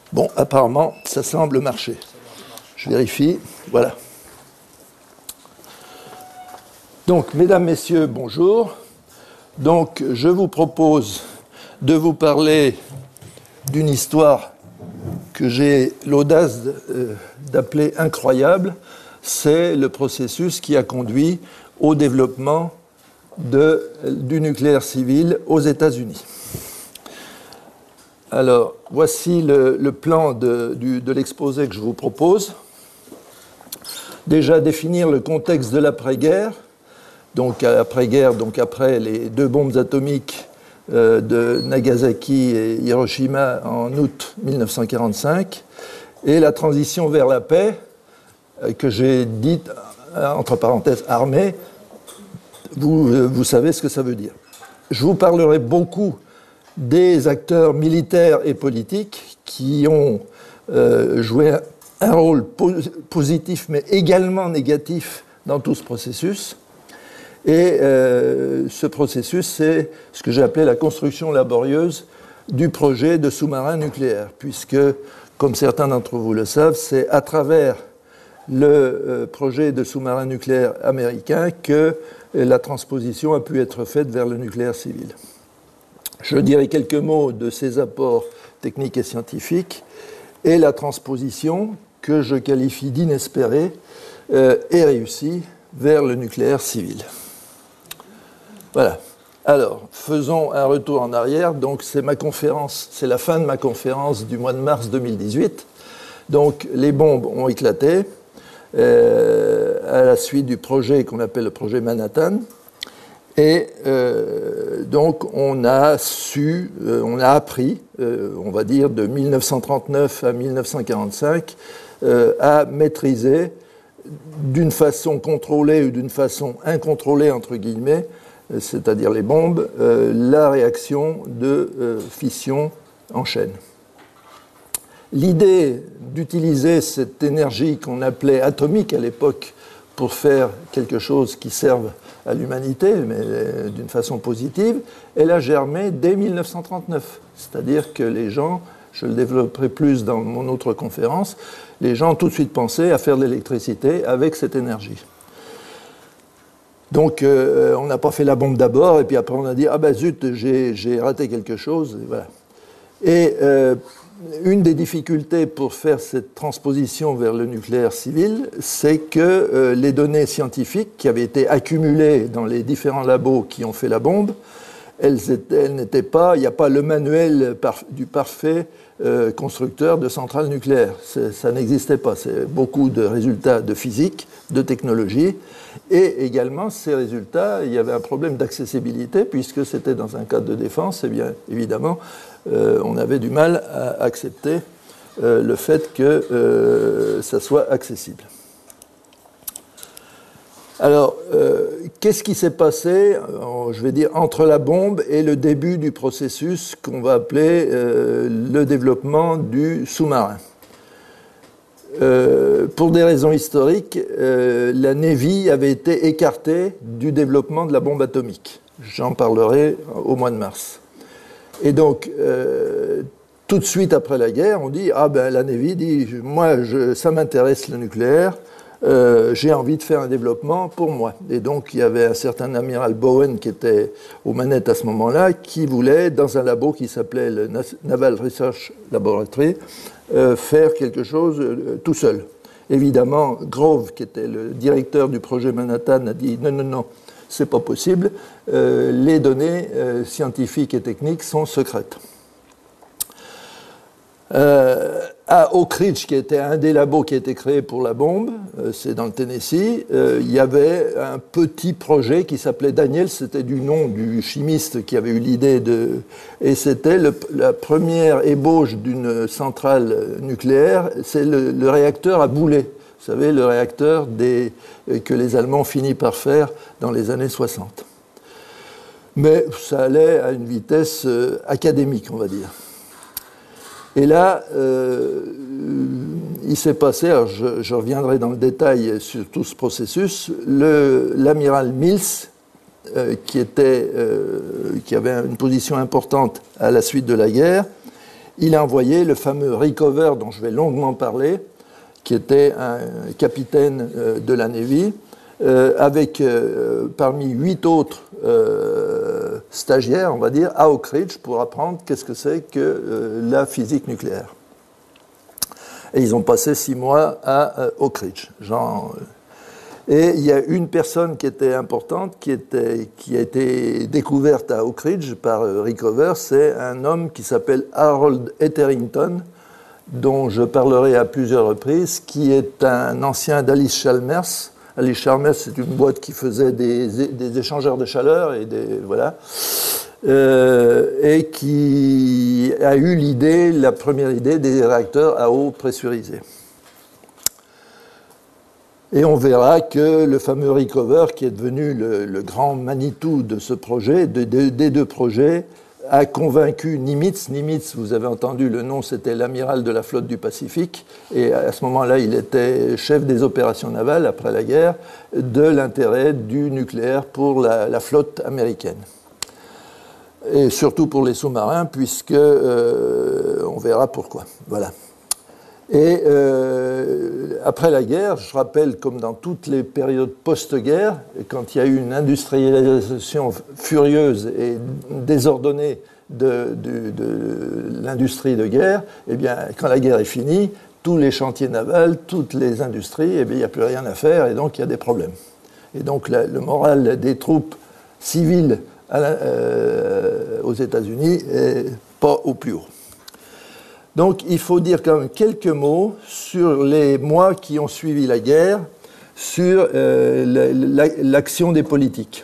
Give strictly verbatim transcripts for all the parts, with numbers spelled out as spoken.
Bon, apparemment, ça semble marcher. Je vérifie. Voilà. Donc, mesdames, messieurs, bonjour. Donc, je vous propose de vous parler d'une histoire que j'ai l'audace d'appeler incroyable. C'est le processus qui a conduit au développement de, du nucléaire civil aux États-Unis. Alors, voici le, le plan de, du, de l'exposé que je vous propose. Déjà, définir le contexte de l'après-guerre. Donc, après-guerre, donc après les deux bombes atomiques euh, de Nagasaki et Hiroshima en août mille neuf cent quarante-cinq, et la transition vers la paix, euh, que j'ai dite, entre parenthèses, armée. Vous, euh, vous savez ce que ça veut dire. Je vous parlerai beaucoup des acteurs militaires et politiques qui ont euh, joué un rôle po- positif, mais également négatif dans tout ce processus. Et euh, ce processus, c'est ce que j'ai appelé la construction laborieuse du projet de sous-marin nucléaire, puisque, comme certains d'entre vous le savent, c'est à travers le euh, projet de sous-marin nucléaire américain que la transposition a pu être faite vers le nucléaire civil. Je dirai quelques mots de ces apports techniques et scientifiques et la transposition que je qualifie d'inespérée euh, et réussie vers le nucléaire civil. Voilà. Alors, faisons un retour en arrière. Donc, c'est ma conférence, c'est la fin de ma conférence du mois de mars deux mille dix-huit. Donc, les bombes ont éclaté euh, à la suite du projet qu'on appelle le projet Manhattan. Et euh, donc, on a su, euh, on a appris, euh, on va dire, de mille neuf cent trente-neuf à mille neuf cent quarante-cinq, euh, à maîtriser d'une façon contrôlée ou d'une façon incontrôlée, entre guillemets, euh, c'est-à-dire les bombes, euh, la réaction de euh, fission en chaîne. L'idée d'utiliser cette énergie qu'on appelait atomique à l'époque pour faire quelque chose qui serve à l'humanité, mais d'une façon positive, elle a germé dès mille neuf cent trente-neuf. C'est-à-dire que les gens, je le développerai plus dans mon autre conférence, les gens ont tout de suite pensé à faire de l'électricité avec cette énergie. Donc, euh, on n'a pas fait la bombe d'abord, et puis après on a dit « Ah ben zut, j'ai, j'ai raté quelque chose. » Et voilà. Et euh, une des difficultés pour faire cette transposition vers le nucléaire civil, c'est que euh, les données scientifiques qui avaient été accumulées dans les différents labos qui ont fait la bombe, elles, étaient, elles n'étaient pas, il n'y a pas le manuel par, du parfait euh, constructeur de centrales nucléaires. C'est, ça n'existait pas. C'est beaucoup de résultats de physique, de technologie, et également ces résultats, il y avait un problème d'accessibilité puisque c'était dans un cadre de défense, et bien évidemment, Euh, on avait du mal à accepter euh, le fait que euh, ça soit accessible. Alors, euh, qu'est-ce qui s'est passé, euh, je vais dire, entre la bombe et le début du processus qu'on va appeler euh, le développement du sous-marin ? Euh, pour des raisons historiques, euh, la Navy avait été écartée du développement de la bombe atomique. J'en parlerai au mois de mars. Et donc, euh, tout de suite après la guerre, on dit « Ah ben, la Navy dit, moi, je, ça m'intéresse le nucléaire, euh, j'ai envie de faire un développement pour moi. » Et donc, il y avait un certain amiral Bowen qui était aux manettes à ce moment-là, qui voulait, dans un labo qui s'appelait le Naval Research Laboratory, euh, faire quelque chose euh, tout seul. Évidemment, Grove, qui était le directeur du projet Manhattan, a dit « Non, non, non. C'est pas possible, euh, les données euh, scientifiques et techniques sont secrètes. » Euh, à Oak Ridge, qui était un des labos qui a été créé pour la bombe, euh, c'est dans le Tennessee, euh, il y avait un petit projet qui s'appelait Daniel, c'était du nom du chimiste qui avait eu l'idée de... Et c'était le, la première ébauche d'une centrale nucléaire, c'est le, le réacteur à boulet. Vous savez, le réacteur des, que les Allemands ont fini par faire dans les années soixante. Mais ça allait à une vitesse euh, académique, on va dire. Et là, euh, il s'est passé, alors je, je reviendrai dans le détail sur tout ce processus, le, l'amiral Mills, euh, qui, était, euh, qui avait une position importante à la suite de la guerre, il a envoyé le fameux Rickover, dont je vais longuement parler, qui était un capitaine euh, de la Navy, euh, avec euh, parmi huit autres euh, stagiaires, on va dire, à Oak Ridge, pour apprendre qu'est-ce que c'est que euh, la physique nucléaire. Et ils ont passé six mois à euh, Oak Ridge. Genre, et il y a une personne qui était importante, qui, était, qui a été découverte à Oak Ridge par euh, Rickover, c'est un homme qui s'appelle Harold Etherington, dont je parlerai à plusieurs reprises, qui est un ancien d'Alice Chalmers. Alice Chalmers, c'est une boîte qui faisait des, des échangeurs de chaleur, et des, voilà, euh, et qui a eu l'idée, la première idée des réacteurs à eau pressurisée. Et on verra que le fameux Rickover, qui est devenu le, le grand Manitou de ce projet, de, de, des deux projets, a convaincu Nimitz. Nimitz, vous avez entendu le nom, c'était l'amiral de la flotte du Pacifique, et à ce moment-là, il était chef des opérations navales après la guerre, de l'intérêt du nucléaire pour la, la flotte américaine. Et surtout pour les sous-marins, puisque euh, on verra pourquoi. Voilà. Et euh, après la guerre, je rappelle, comme dans toutes les périodes post-guerre, quand il y a eu une industrialisation furieuse et désordonnée de, de, de l'industrie de guerre, eh bien, quand la guerre est finie, tous les chantiers navals, toutes les industries, eh bien, il n'y a plus rien à faire et donc il y a des problèmes. Et donc la, le moral des troupes civiles à la, euh, aux États-Unis n'est pas au plus haut. Donc, il faut dire quand même quelques mots sur les mois qui ont suivi la guerre, sur euh, l'action des politiques.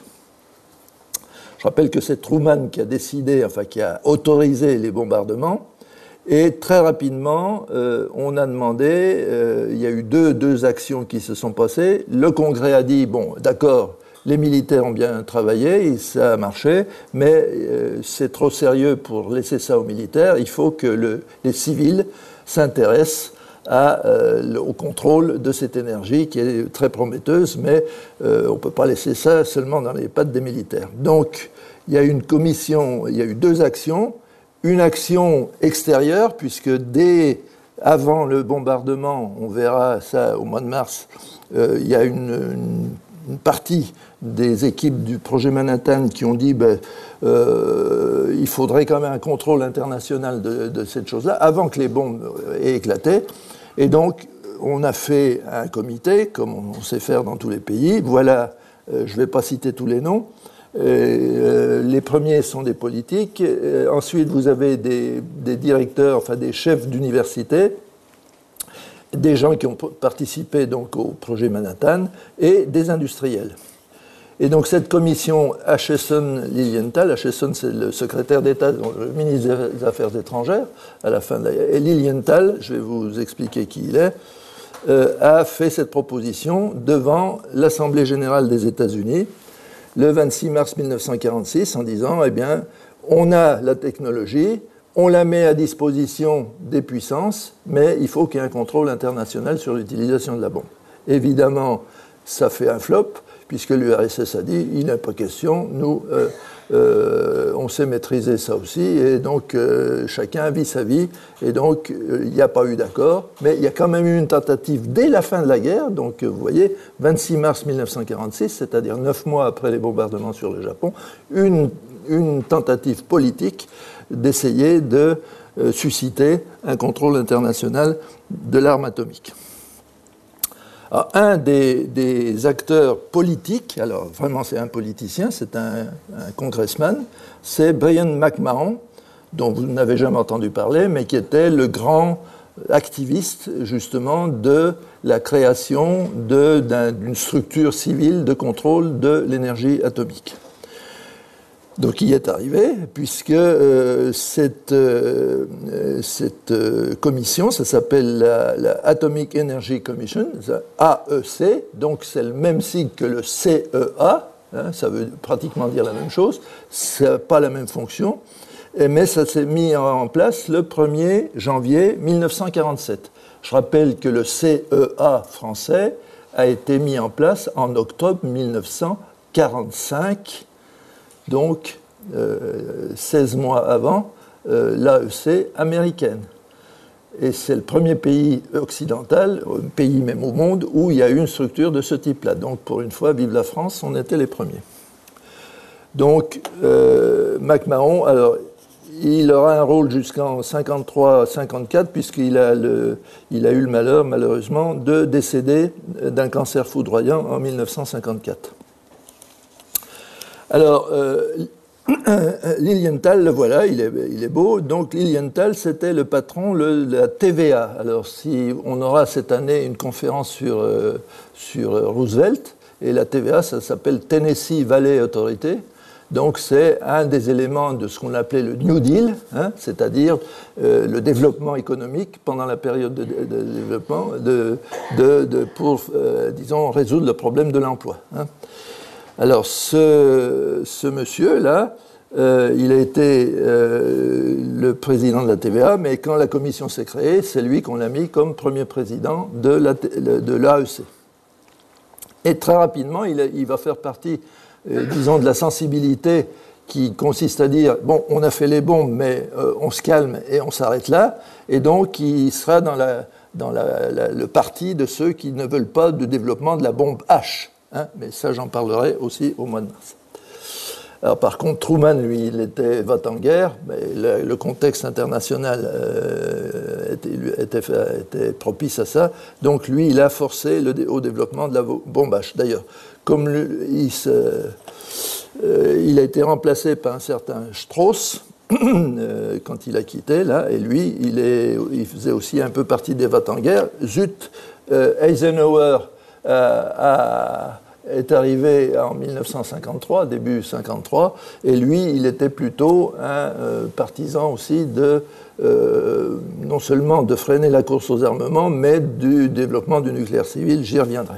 Je rappelle que c'est Truman qui a décidé, enfin qui a autorisé les bombardements, et très rapidement, euh, on a demandé, euh, il y a eu deux, deux actions qui se sont passées. Le Congrès a dit, bon, d'accord, les militaires ont bien travaillé, et ça a marché, mais euh, c'est trop sérieux pour laisser ça aux militaires. Il faut que le, les civils s'intéressent à, euh, au contrôle de cette énergie qui est très prometteuse, mais euh, on ne peut pas laisser ça seulement dans les pattes des militaires. Donc, il y a eu une commission, il y a eu deux actions. Une action extérieure, puisque dès avant le bombardement, on verra ça au mois de mars, euh, il y a une, une une partie des équipes du projet Manhattan qui ont dit ben, euh, il faudrait quand même un contrôle international de, de cette chose-là, avant que les bombes aient éclaté. Et donc, on a fait un comité, comme on sait faire dans tous les pays. Voilà, euh, je ne vais pas citer tous les noms. Euh, les premiers sont des politiques. Euh, ensuite, vous avez des, des directeurs, enfin des chefs d'université, des gens qui ont participé donc au projet Manhattan et des industriels. Et donc cette commission Acheson-Lilienthal, Acheson c'est le secrétaire d'État, le ministre des Affaires étrangères, à la fin de la... et Lilienthal, je vais vous expliquer qui il est, euh, a fait cette proposition devant l'Assemblée générale des États-Unis le vingt-six mars mille neuf cent quarante-six en disant, eh bien, on a la technologie, on la met à disposition des puissances, mais il faut qu'il y ait un contrôle international sur l'utilisation de la bombe. Évidemment, ça fait un flop, puisque l'U R S S a dit, il n'est pas question, nous, euh, euh, on sait maîtriser ça aussi, et donc euh, chacun vit sa vie, et donc euh, il n'y a pas eu d'accord, mais il y a quand même eu une tentative dès la fin de la guerre, donc euh, vous voyez, vingt-six mars mille neuf cent quarante-six, c'est-à-dire neuf mois après les bombardements sur le Japon, une, une tentative politique d'essayer de euh, susciter un contrôle international de l'arme atomique. Alors, un des, des acteurs politiques, alors vraiment c'est un politicien, c'est un, un congressman, c'est Brian McMahon, dont vous n'avez jamais entendu parler, mais qui était le grand activiste justement de la création de, d'un, d'une structure civile de contrôle de l'énergie atomique. Donc il y est arrivé, puisque euh, cette, euh, cette euh, commission, ça s'appelle la, la Atomic Energy Commission, A E C, donc c'est le même sigle que le C E A, hein, ça veut pratiquement dire la même chose, ça n'a pas la même fonction, mais ça s'est mis en place le premier janvier mille neuf cent quarante-sept. Je rappelle que le C E A français a été mis en place en octobre mille neuf cent quarante-cinq, donc euh, seize mois avant, euh, l'A E C américaine. Et c'est le premier pays occidental, un pays même au monde, où il y a eu une structure de ce type-là. Donc, pour une fois, vive la France, on était les premiers. Donc, euh, McMahon, alors, il aura un rôle jusqu'en cinquante-trois cinquante-quatre, puisqu'il a, le, il a eu le malheur, malheureusement, de décéder d'un cancer foudroyant en mille neuf cent cinquante-quatre. Alors, euh, Lilienthal, le voilà, il est, il est beau. Donc Lilienthal, c'était le patron le, de la T V A. Alors si on aura cette année une conférence sur, euh, sur Roosevelt, et la T V A, ça s'appelle Tennessee Valley Authority. Donc c'est un des éléments de ce qu'on appelait le New Deal, hein, c'est-à-dire euh, le développement économique pendant la période de, de, de développement de, de, de, pour, euh, disons, résoudre le problème de l'emploi. Hein. Alors, ce, ce monsieur-là, euh, il a été euh, le président de la T V A, mais quand la commission s'est créée, c'est lui qu'on a mis comme premier président de la, de l'A E C. Et très rapidement, il, a, il va faire partie, euh, disons, de la sensibilité qui consiste à dire, bon, on a fait les bombes, mais euh, on se calme et on s'arrête là, et donc il sera dans, la, dans la, la, le parti de ceux qui ne veulent pas de développement de la bombe H. Hein, mais ça, j'en parlerai aussi au mois de mars. Alors, par contre, Truman, lui, il était va-t-en-guerre, mais le, le contexte international euh, était, était, était propice à ça. Donc, lui, il a forcé le, au développement de la bombe H. D'ailleurs, comme lui, il, se, euh, il a été remplacé par un certain Strauss euh, quand il a quitté, là, et lui, il, est, il faisait aussi un peu partie des va-t-en-guerre. Zut, euh, Eisenhower euh, a... est arrivé en mille neuf cent cinquante-trois, début cinquante-trois, et lui, il était plutôt un euh, partisan aussi de, euh, non seulement de freiner la course aux armements, mais du développement du nucléaire civil, j'y reviendrai.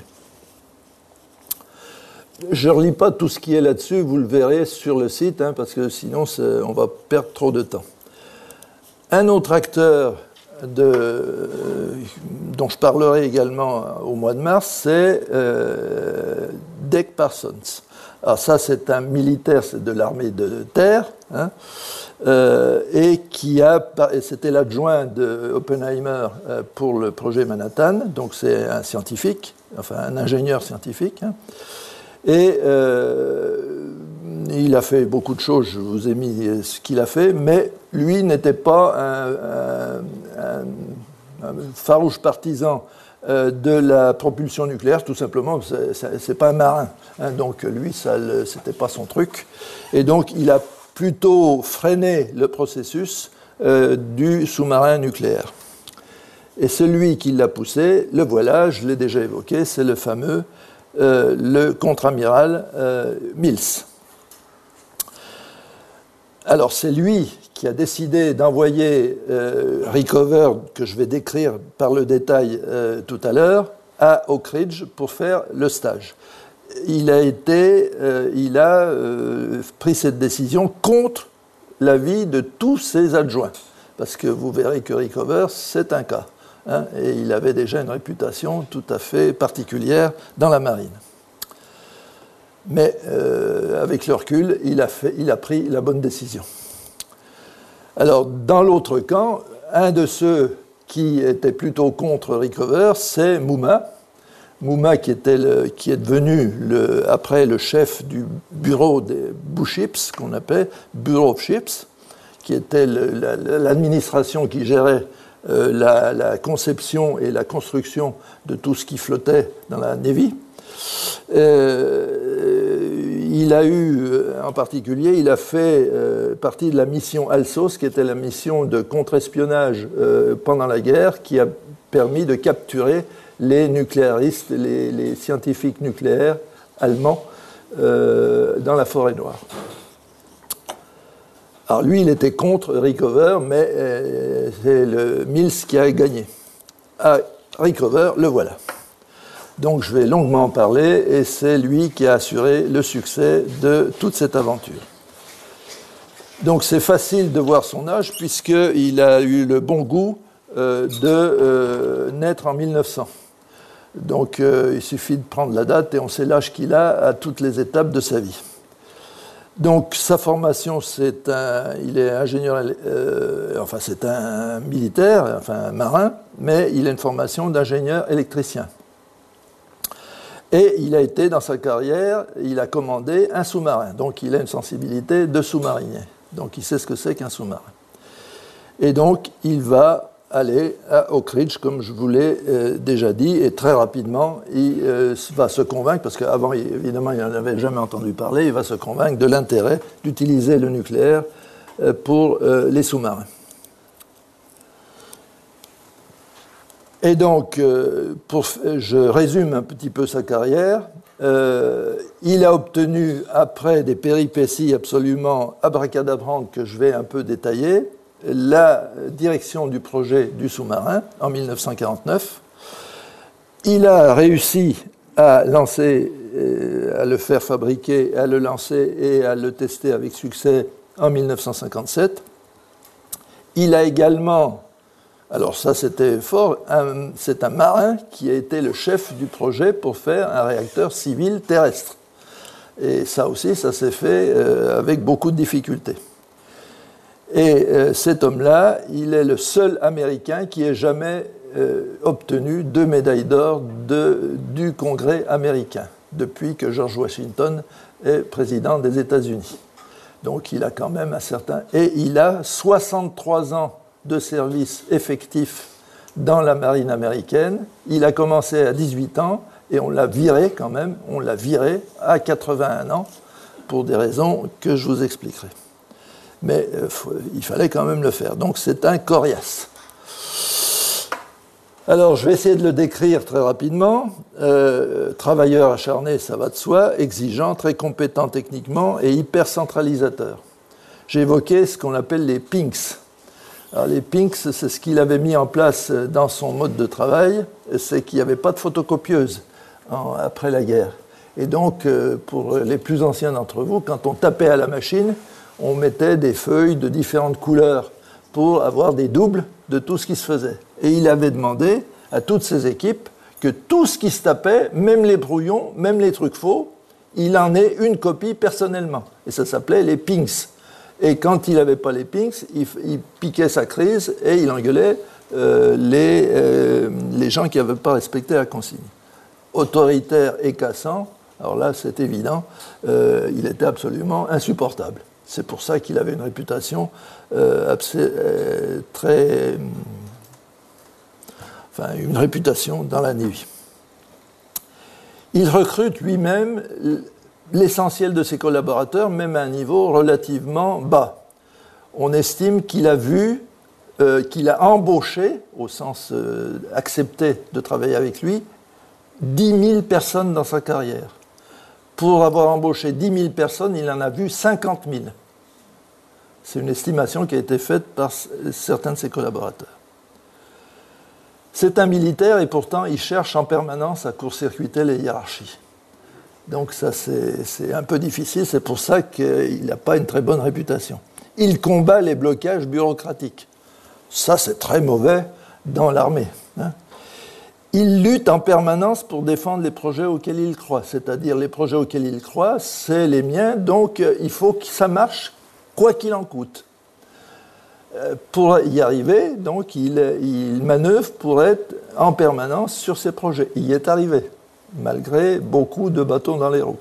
Je ne relis pas tout ce qui est là-dessus, vous le verrez sur le site, hein, parce que sinon, on va perdre trop de temps. Un autre acteur De, euh, dont je parlerai également au mois de mars, c'est euh, Dick Parsons. Alors ça, c'est un militaire, c'est de l'armée de terre, hein, euh, et qui a, c'était l'adjoint de Oppenheimer euh, pour le projet Manhattan, donc c'est un scientifique, enfin un ingénieur scientifique, hein, et euh, il a fait beaucoup de choses, je vous ai mis ce qu'il a fait, mais lui n'était pas un, un, un, un farouche partisan euh, de la propulsion nucléaire, tout simplement, c'est, c'est, c'est pas un marin, hein, donc lui, ça, le, c'était pas son truc, et donc il a plutôt freiné le processus euh, du sous-marin nucléaire. Et celui qui l'a poussé, le voilà, je l'ai déjà évoqué, c'est le fameux, euh, le contre-amiral euh, Mills. Alors, c'est lui qui a décidé d'envoyer euh, Rickover, que je vais décrire par le détail euh, tout à l'heure, à Oak Ridge pour faire le stage. Il a, été, euh, il a euh, pris cette décision contre l'avis de tous ses adjoints, parce que vous verrez que Rickover, c'est un cas, hein, et il avait déjà une réputation tout à fait particulière dans la marine. Mais euh, avec le recul, il a, fait, il a pris la bonne décision. Alors, dans l'autre camp, un de ceux qui était plutôt contre Rickover, c'est Mumma. Mumma, qui, était le, qui est devenu le, après le chef du bureau des Buships, qu'on appelait Bureau of Ships, qui était le, la, l'administration qui gérait euh, la, la conception et la construction de tout ce qui flottait dans la Navy. Euh, il a eu, en particulier, il a fait euh, partie de la mission Alsos, qui était la mission de contre-espionnage euh, pendant la guerre, qui a permis de capturer les nucléaristes, les, les scientifiques nucléaires allemands euh, dans la forêt noire. Alors lui, il était contre Rickover, mais euh, c'est le Mills qui a gagné. Ah, Rickover, le voilà. Donc je vais longuement en parler, et c'est lui qui a assuré le succès de toute cette aventure. Donc c'est facile de voir son âge, puisqu'il a eu le bon goût euh, de euh, naître en mille neuf cents. Donc euh, il suffit de prendre la date, et on sait l'âge qu'il a à toutes les étapes de sa vie. Donc, sa formation, c'est un, il est ingénieur, euh, enfin, c'est un militaire, enfin, un marin, mais il a une formation d'ingénieur électricien. Et il a été, dans sa carrière, il a commandé un sous-marin. Donc, il a une sensibilité de sous-marinier. Donc, il sait ce que c'est qu'un sous-marin. Et donc, il va aller à Oak Ridge, comme je vous l'ai euh, déjà dit, et très rapidement, il euh, va se convaincre, parce qu'avant, évidemment, il n'en avait jamais entendu parler, il va se convaincre de l'intérêt d'utiliser le nucléaire euh, pour euh, les sous-marins. Et donc, euh, pour, je résume un petit peu sa carrière. Euh, il a obtenu, après des péripéties absolument abracadabrantes que je vais un peu détailler, la direction du projet du sous-marin en mille neuf cent quarante-neuf. Il a réussi à lancer, à le faire fabriquer, à le lancer et à le tester avec succès en mille neuf cent cinquante-sept. Il a également, alors ça c'était fort, un, c'est un marin qui a été le chef du projet pour faire un réacteur civil terrestre. Et ça aussi, ça s'est fait euh, avec beaucoup de difficultés. Et euh, cet homme-là, il est le seul Américain qui ait jamais euh, obtenu deux médailles d'or de, du Congrès américain, depuis que George Washington est président des États-Unis. Donc il a quand même un certain... Et il a soixante-trois ans de service effectif dans la marine américaine. Il a commencé à dix-huit ans et on l'a viré quand même, on l'a viré à quatre-vingt-un ans pour des raisons que je vous expliquerai. Mais euh, faut, il fallait quand même le faire. Donc c'est un coriace. Alors je vais essayer de le décrire très rapidement. Euh, travailleur acharné, ça va de soi, exigeant, très compétent techniquement et hyper centralisateur. J'ai évoqué ce qu'on appelle les PINCS. Alors les PINCS, c'est ce qu'il avait mis en place dans son mode de travail, c'est qu'il n'y avait pas de photocopieuse en, après la guerre. Et donc, euh, pour les plus anciens d'entre vous, quand on tapait à la machine, on mettait des feuilles de différentes couleurs pour avoir des doubles de tout ce qui se faisait. Et il avait demandé à toutes ses équipes que tout ce qui se tapait, même les brouillons, même les trucs faux, il en ait une copie personnellement. Et ça s'appelait les PINCS. Et quand il n'avait pas les PINCS, il, il piquait sa crise et il engueulait euh, les, euh, les gens qui n'avaient pas respecté la consigne. Autoritaire et cassant, alors là c'est évident, euh, il était absolument insupportable. C'est pour ça qu'il avait une réputation euh, euh, très... Enfin, une réputation dans la Navy. Il recrute lui-même l'essentiel de ses collaborateurs, même à un niveau relativement bas. On estime qu'il a vu, euh, qu'il a embauché, au sens euh, accepté de travailler avec lui, dix mille personnes dans sa carrière. Pour avoir embauché dix mille personnes, il en a vu cinquante mille. C'est une estimation qui a été faite par certains de ses collaborateurs. C'est un militaire et pourtant il cherche en permanence à court-circuiter les hiérarchies. Donc ça c'est, c'est un peu difficile, c'est pour ça qu'il n'a pas une très bonne réputation. Il combat les blocages bureaucratiques. Ça c'est très mauvais dans l'armée, hein. Il lutte en permanence pour défendre les projets auxquels il croit, c'est-à-dire les projets auxquels il croit, c'est les miens, donc il faut que ça marche quoi qu'il en coûte. Pour y arriver, donc, il, il manœuvre pour être en permanence sur ses projets. Il y est arrivé, malgré beaucoup de bâtons dans les roues.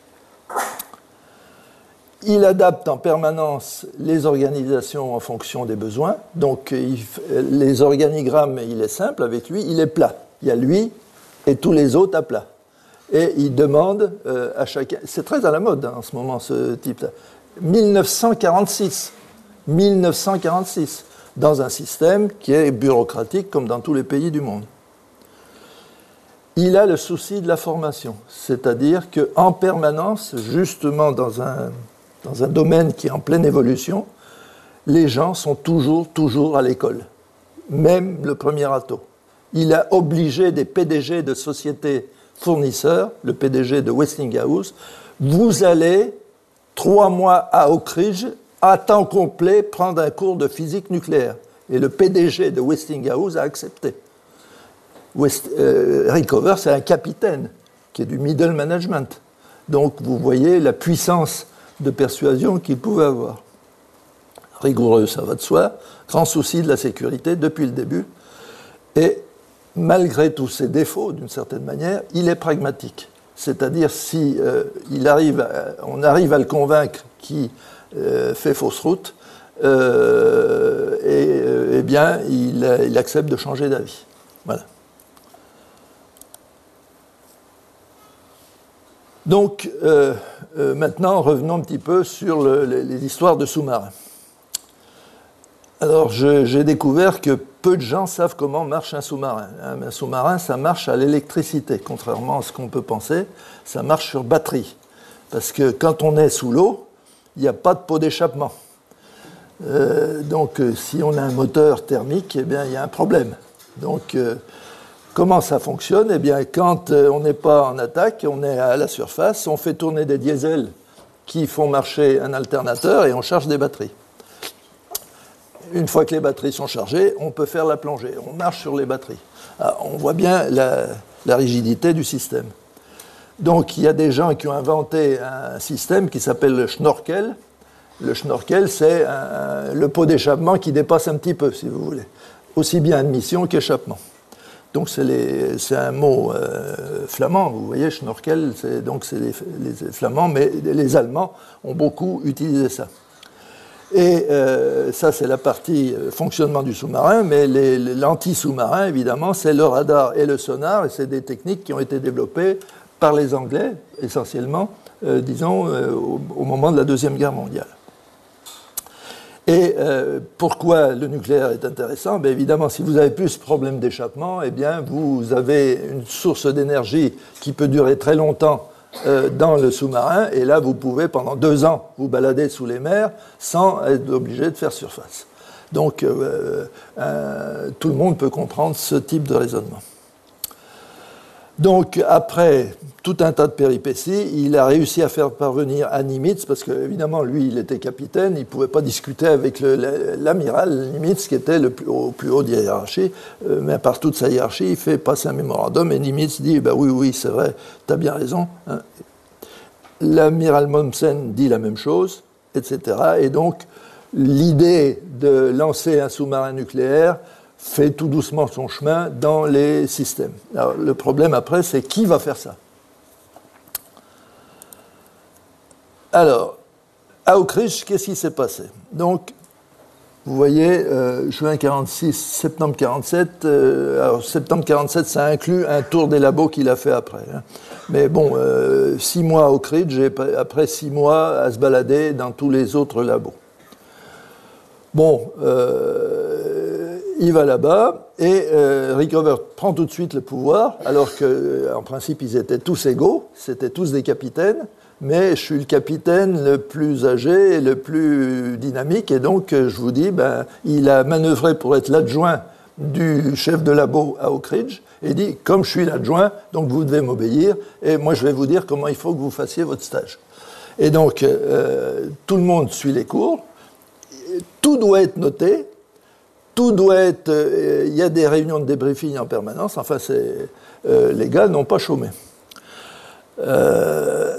Il adapte en permanence les organisations en fonction des besoins. Donc, il, les organigrammes, il est simple avec lui, il est plat. Il y a lui et tous les autres à plat. Et il demande euh, à chacun... C'est très à la mode hein, en ce moment, ce type-là. mille neuf cent quarante-six. mille neuf cent quarante-six, dans un système qui est bureaucratique comme dans tous les pays du monde. Il a le souci de la formation, c'est-à-dire qu'en permanence, justement dans un, dans un domaine qui est en pleine évolution, les gens sont toujours, toujours à l'école, même le premier âteau. Il a obligé des P D G de sociétés fournisseurs, le P D G de Westinghouse, vous allez trois mois à Oak Ridge, à temps complet, prendre un cours de physique nucléaire. Et le P D G de Westinghouse a accepté. West, euh, Rickover, c'est un capitaine qui est du middle management. Donc, vous voyez la puissance de persuasion qu'il pouvait avoir. Rigoureux, ça va de soi, grand souci de la sécurité depuis le début, et malgré tous ses défauts, d'une certaine manière, il est pragmatique. C'est-à-dire, si euh, il arrive à, on arrive à le convaincre qu'il euh, fait fausse route, euh, et, euh, eh bien, il, il accepte de changer d'avis. Voilà. Donc, euh, euh, maintenant, revenons un petit peu sur le, les, les histoires de sous-marins. Alors, je, j'ai découvert que peu de gens savent comment marche un sous-marin. Un sous-marin, ça marche à l'électricité, contrairement à ce qu'on peut penser. Ça marche sur batterie. Parce que quand on est sous l'eau, il n'y a pas de pot d'échappement. Euh, donc, euh, si on a un moteur thermique, eh bien, il y a un problème. Donc, euh, comment ça fonctionne ? Eh bien, quand euh, on n'est pas en attaque, on est à la surface, on fait tourner des diesels qui font marcher un alternateur et on charge des batteries. Une fois que les batteries sont chargées, on peut faire la plongée. On marche sur les batteries. Alors, on voit bien la, la rigidité du système. Donc, il y a des gens qui ont inventé un système qui s'appelle le schnorkel. Le schnorkel, c'est un, le pot d'échappement qui dépasse un petit peu, si vous voulez. Aussi bien admission qu'échappement. Donc, c'est, les, c'est un mot euh, flamand, vous voyez, schnorkel, c'est, donc c'est les, les Flamands, mais les Allemands ont beaucoup utilisé ça. Et euh, ça, c'est la partie euh, fonctionnement du sous-marin, mais les, les, l'anti-sous-marin, évidemment, c'est le radar et le sonar, et c'est des techniques qui ont été développées par les Anglais, essentiellement, euh, disons, euh, au, au moment de la Deuxième Guerre mondiale. Et euh, pourquoi le nucléaire est intéressant ? Bien évidemment, si vous avez plus ce problème d'échappement, eh bien, vous avez une source d'énergie qui peut durer très longtemps euh, dans le sous-marin, et là, vous pouvez, pendant deux ans, vous balader sous les mers sans être obligé de faire surface. Donc, euh, euh, tout le monde peut comprendre ce type de raisonnement. Donc, après tout un tas de péripéties, il a réussi à faire parvenir à Nimitz, parce qu'évidemment, lui, il était capitaine, il ne pouvait pas discuter avec le, l'amiral Nimitz, qui était le plus haut, plus haut de la hiérarchie, euh, mais par toute sa hiérarchie, il fait passer un mémorandum, et Nimitz dit, bah, oui, oui, c'est vrai, tu as bien raison. Hein. L'amiral Mommsen dit la même chose, et cetera. Et donc, l'idée de lancer un sous-marin nucléaire fait tout doucement son chemin dans les systèmes. Alors, le problème après, c'est qui va faire ça ? Alors, à Oak Ridge, qu'est-ce qui s'est passé ? Donc, vous voyez, euh, juin quarante-six, septembre quarante-sept. Euh, alors, septembre quarante-sept, ça inclut un tour des labos qu'il a fait après. Hein. Mais bon, euh, six mois à Oak Ridge et après six mois à se balader dans tous les autres labos. Bon, euh, il va là-bas et euh, Rickover prend tout de suite le pouvoir, alors qu'en principe, ils étaient tous égaux, c'était tous des capitaines, mais je suis le capitaine le plus âgé et le plus dynamique, et donc je vous dis, ben, il a manœuvré pour être l'adjoint du chef de labo à Oak Ridge, et dit, comme je suis l'adjoint, donc vous devez m'obéir, et moi je vais vous dire comment il faut que vous fassiez votre stage. Et donc, euh, tout le monde suit les cours, tout doit être noté, tout doit être... Euh, il y a des réunions de débriefing en permanence, enfin, c'est, euh, les gars n'ont pas chômé. Euh,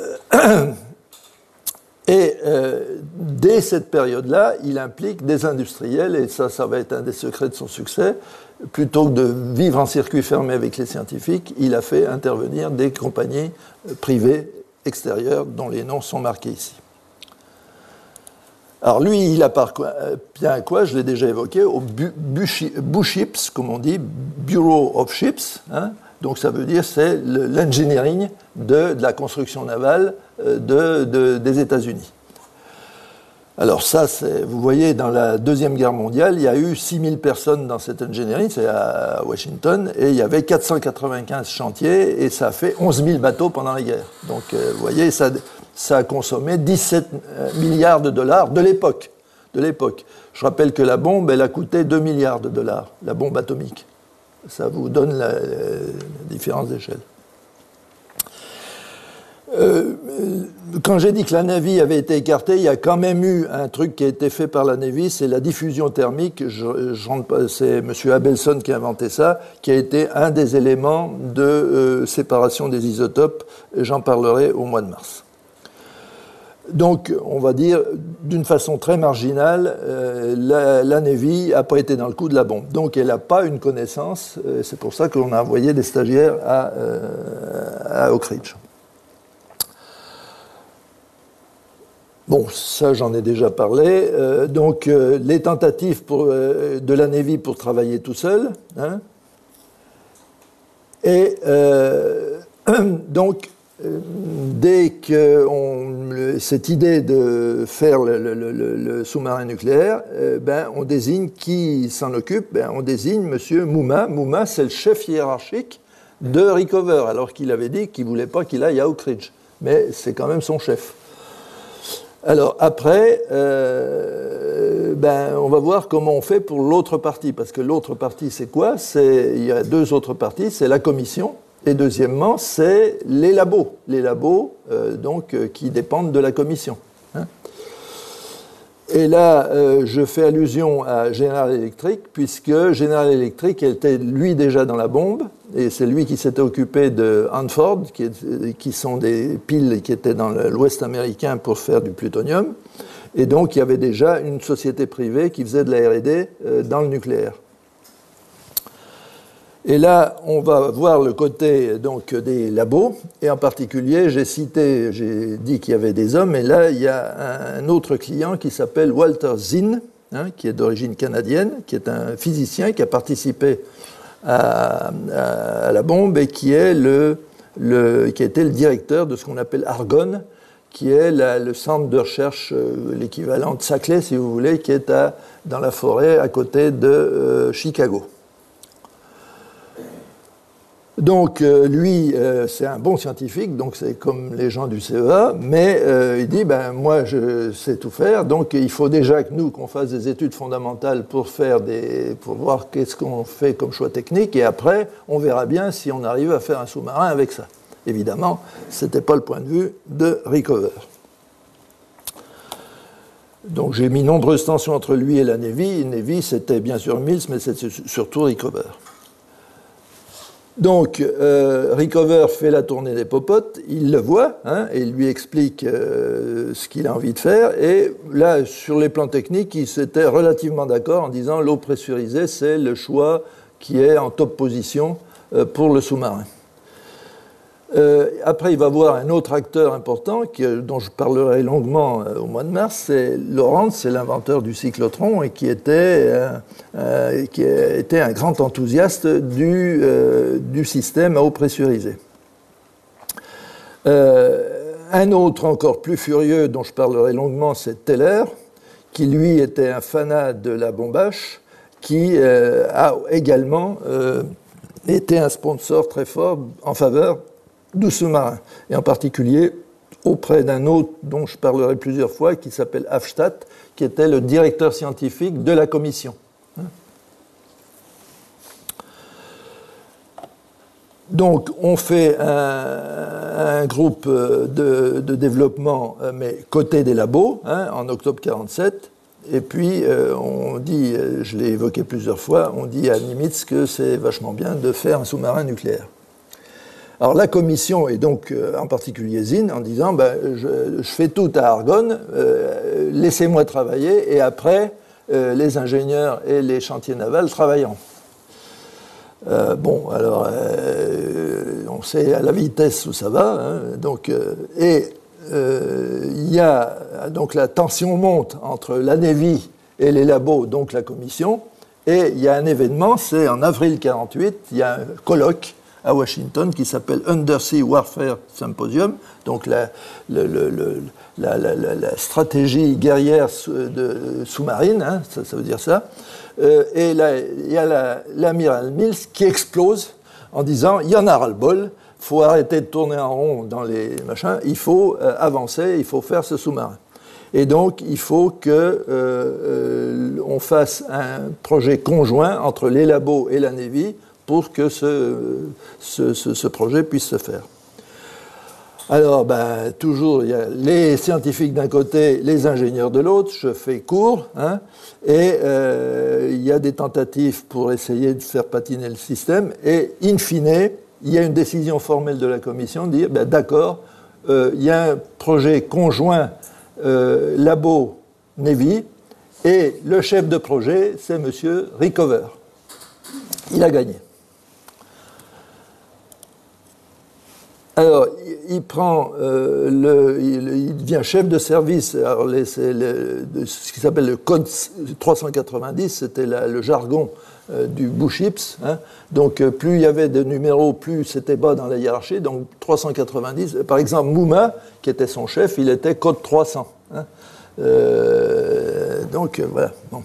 et euh, dès cette période-là, il implique des industriels, et ça, ça va être un des secrets de son succès. Plutôt que de vivre en circuit fermé avec les scientifiques, il a fait intervenir des compagnies privées extérieures dont les noms sont marqués ici. Alors lui, il appartient bien à quoi, je l'ai déjà évoqué, au Bu- Bu- BUShips, comme on dit, Bureau of Ships. Hein, donc ça veut dire c'est le, l'engineering de, de la construction navale de, de, des États-Unis. Alors ça, c'est, vous voyez, dans la Deuxième Guerre mondiale, il y a eu six mille personnes dans cet engineering, c'est à Washington, et il y avait quatre cent quatre-vingt-quinze chantiers, et ça a fait onze mille bateaux pendant la guerre. Donc euh, vous voyez, ça... ça a consommé dix-sept milliards de dollars de l'époque. De l'époque. Je rappelle que la bombe, elle a coûté deux milliards de dollars, la bombe atomique. Ça vous donne la, la différence d'échelle. Euh, quand j'ai dit que la Navy avait été écartée, il y a quand même eu un truc qui a été fait par la Navy, c'est la diffusion thermique. Je, je, c'est M. Abelson qui a inventé ça, qui a été un des éléments de euh, séparation des isotopes. J'en parlerai au mois de mars. Donc, on va dire, d'une façon très marginale, euh, la, la Navy n'a pas été dans le coup de la bombe. Donc, elle n'a pas une connaissance. Euh, c'est pour ça qu'on a envoyé des stagiaires à, euh, à Oak Ridge. Bon, ça, j'en ai déjà parlé. Euh, donc, euh, les tentatives pour, euh, de la Navy pour travailler tout seul. Hein, et euh, donc, dès que on, cette idée de faire le, le, le, le sous-marin nucléaire, euh, ben, on désigne qui s'en occupe. Ben, on désigne M. Mouma. Mouma, c'est le chef hiérarchique de Rickover, alors qu'il avait dit qu'il ne voulait pas qu'il aille à Oak Ridge. Mais c'est quand même son chef. Alors après, euh, ben, on va voir comment on fait pour l'autre partie, parce que l'autre partie, c'est quoi? C'est, il y a deux autres parties, c'est la commission, et deuxièmement, c'est les labos, les labos euh, donc, euh, qui dépendent de la commission. Hein. Et là, euh, je fais allusion à General Electric, puisque General Electric était, lui, déjà dans la bombe, et c'est lui qui s'était occupé de Hanford, qui, est, qui sont des piles qui étaient dans l'Ouest américain pour faire du plutonium. Et donc, il y avait déjà une société privée qui faisait de la R et D euh, dans le nucléaire. Et là, on va voir le côté donc, des labos, et en particulier, j'ai cité, j'ai dit qu'il y avait des hommes, et là, il y a un autre client qui s'appelle Walter Zinn, hein, qui est d'origine canadienne, qui est un physicien qui a participé à, à, à la bombe et qui, est le, le, qui a été le directeur de ce qu'on appelle Argonne, qui est la, le centre de recherche, euh, l'équivalent de Saclay, si vous voulez, qui est à, dans la forêt à côté de euh, Chicago. Donc, euh, lui, euh, c'est un bon scientifique, donc c'est comme les gens du C E A, mais euh, il dit, ben, moi, je sais tout faire, donc il faut déjà que nous, qu'on fasse des études fondamentales pour, faire des, pour voir qu'est-ce qu'on fait comme choix technique, et après, on verra bien si on arrive à faire un sous-marin avec ça. Évidemment, ce n'était pas le point de vue de Rickover. Donc, j'ai mis nombreuses tensions entre lui et la Navy. Navy, c'était bien sûr Mills, mais c'était surtout Rickover. Donc, euh, Rickover fait la tournée des popotes, il le voit, hein, et il lui explique euh, ce qu'il a envie de faire. Et là, sur les plans techniques, il s'était relativement d'accord en disant l'eau pressurisée, c'est le choix qui est en top position euh, pour le sous-marin. Euh, après, il va voir un autre acteur important qui, dont je parlerai longuement euh, au mois de mars, c'est Lawrence, c'est l'inventeur du cyclotron et qui était, euh, euh, qui était un grand enthousiaste du, euh, du système à eau pressurisée. Euh, un autre encore plus furieux dont je parlerai longuement, c'est Teller, qui lui était un fanat de la bombache, qui euh, a également euh, été un sponsor très fort en faveur du sous-marin, et en particulier auprès d'un autre dont je parlerai plusieurs fois, qui s'appelle Hafstadt, qui était le directeur scientifique de la commission. Donc, on fait un, un groupe de, de développement, mais côté des labos, hein, en octobre quarante-sept, et puis euh, on dit, je l'ai évoqué plusieurs fois, on dit à Nimitz que c'est vachement bien de faire un sous-marin nucléaire. Alors la commission, et donc euh, en particulier Zinn, en disant ben, je, je fais tout à Argonne, euh, laissez-moi travailler, et après euh, les ingénieurs et les chantiers navals travailleront. Euh, bon, alors euh, on sait à la vitesse où ça va, hein, donc, euh, et euh, il y a donc la tension monte entre la Navy et les labos, donc la commission, et il y a un événement, c'est en avril quarante-huit, il y a un colloque à Washington qui s'appelle Undersea Warfare Symposium, donc la, le, le, le, la, la, la, la stratégie guerrière de, sous-marine, hein, ça, ça veut dire ça. Euh, et là, il y a l'amiral Mills qui explose en disant il y en a ras-le-bol, il faut arrêter de tourner en rond dans les machins, il faut euh, avancer, il faut faire ce sous-marin. Et donc, il faut qu'on euh, euh, fasse un projet conjoint entre les labos et la Navy pour que ce, ce, ce, ce projet puisse se faire. Alors, ben, toujours, il y a les scientifiques d'un côté, les ingénieurs de l'autre, je fais court, hein, et euh, il y a des tentatives pour essayer de faire patiner le système, et in fine, il y a une décision formelle de la commission de dire, ben, d'accord, euh, il y a un projet conjoint euh, Labo Navy, et le chef de projet, c'est M. Rickover. Il a gagné. Alors, il prend euh, le, il, il devient chef de service. Alors, les, c'est le, de, ce qui s'appelle le code trois cent quatre-vingt-dix, c'était la, le jargon euh, du Buships. Hein. Donc, euh, plus il y avait de numéros, plus c'était bas dans la hiérarchie. Donc, trois cent quatre-vingt-dix. Par exemple, Mouma, qui était son chef, il était code trois cents. Hein. Euh, donc, euh, voilà. Bon.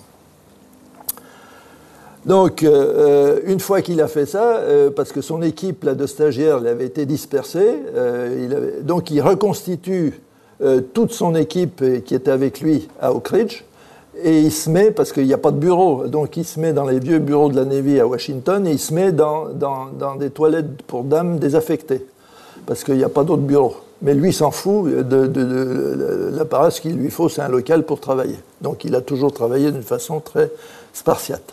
Donc, euh, une fois qu'il a fait ça, euh, parce que son équipe là, de stagiaires elle avait été dispersée, euh, il avait, donc il reconstitue euh, toute son équipe euh, qui était avec lui à Oak Ridge, et il se met, parce qu'il n'y a pas de bureau, donc il se met dans les vieux bureaux de la Navy à Washington, et il se met dans, dans, dans des toilettes pour dames désaffectées, parce qu'il n'y a pas d'autre bureau. Mais lui s'en fout de, de, de, de l'appareil, ce qu'il lui faut, c'est un local pour travailler. Donc il a toujours travaillé d'une façon très spartiate.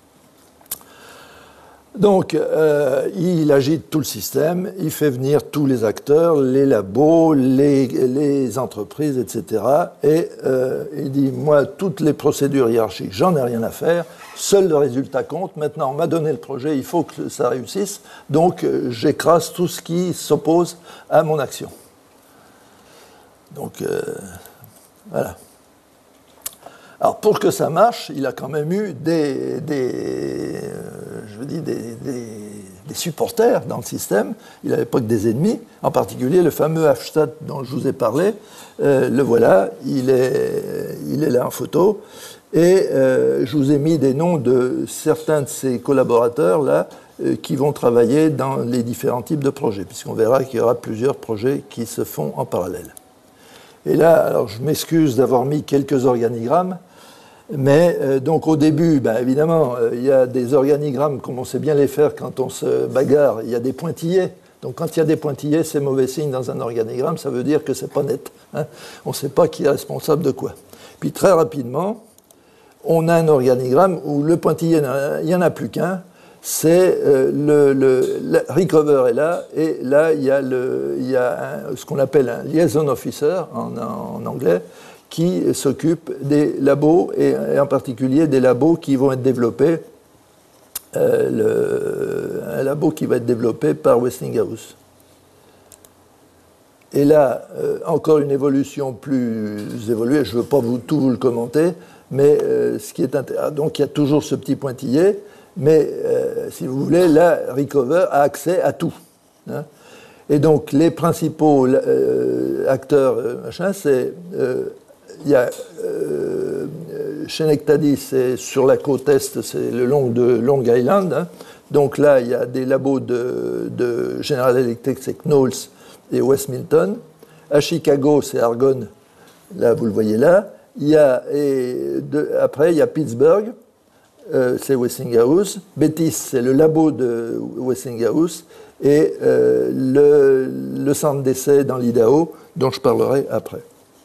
Donc, euh, il agite tout le système, il fait venir tous les acteurs, les labos, les, les entreprises, et cetera. Et euh, il dit, moi, toutes les procédures hiérarchiques, j'en ai rien à faire, seul le résultat compte. Maintenant, on m'a donné le projet, il faut que ça réussisse, donc euh, j'écrase tout ce qui s'oppose à mon action. Donc, euh, voilà. Alors, pour que ça marche, il a quand même eu des, des, euh, je veux dire, des, des, des supporters dans le système. Il n'avait pas que des ennemis, en particulier le fameux Hafstad dont je vous ai parlé. Euh, le voilà, il est, il est là en photo. Et euh, je vous ai mis des noms de certains de ses collaborateurs là, euh, qui vont travailler dans les différents types de projets, puisqu'on verra qu'il y aura plusieurs projets qui se font en parallèle. Et là, alors je m'excuse d'avoir mis quelques organigrammes. Mais euh, donc au début, ben, évidemment, euh, il y a des organigrammes comme on sait bien les faire quand on se bagarre, il y a des pointillés. Donc quand il y a des pointillés, c'est mauvais signe dans un organigramme, ça veut dire que c'est pas net. Hein. On ne sait pas qui est responsable de quoi. Puis très rapidement, on a un organigramme où le pointillé, il n'y en a plus qu'un, c'est euh, le, le, le Rickover est là, et là il y a, le, il y a un, ce qu'on appelle un liaison officer en, en anglais, qui s'occupe des labos, et en particulier des labos qui vont être développés, euh, le, un labo qui va être développé par Westinghouse. Et là, euh, encore une évolution plus évoluée, je ne veux pas vous, tout vous le commenter, mais euh, ce qui est intéressant, donc il y a toujours ce petit pointillé, mais euh, si vous voulez, là, Rickover a accès à tout. Hein. Et donc, les principaux euh, acteurs, euh, machin, c'est... Euh, il y a euh, Schenectady, c'est sur la côte est, c'est le long de Long Island. Hein. Donc là, il y a des labos de, de General Electric, c'est Knowles et West Milton. À Chicago, c'est Argonne. Là, vous le voyez là. Il y a, et de, après, il y a Pittsburgh, euh, c'est Westinghouse. Betis, c'est le labo de Westinghouse. Et euh, le, le centre d'essai dans l'Idaho, dont je parlerai après.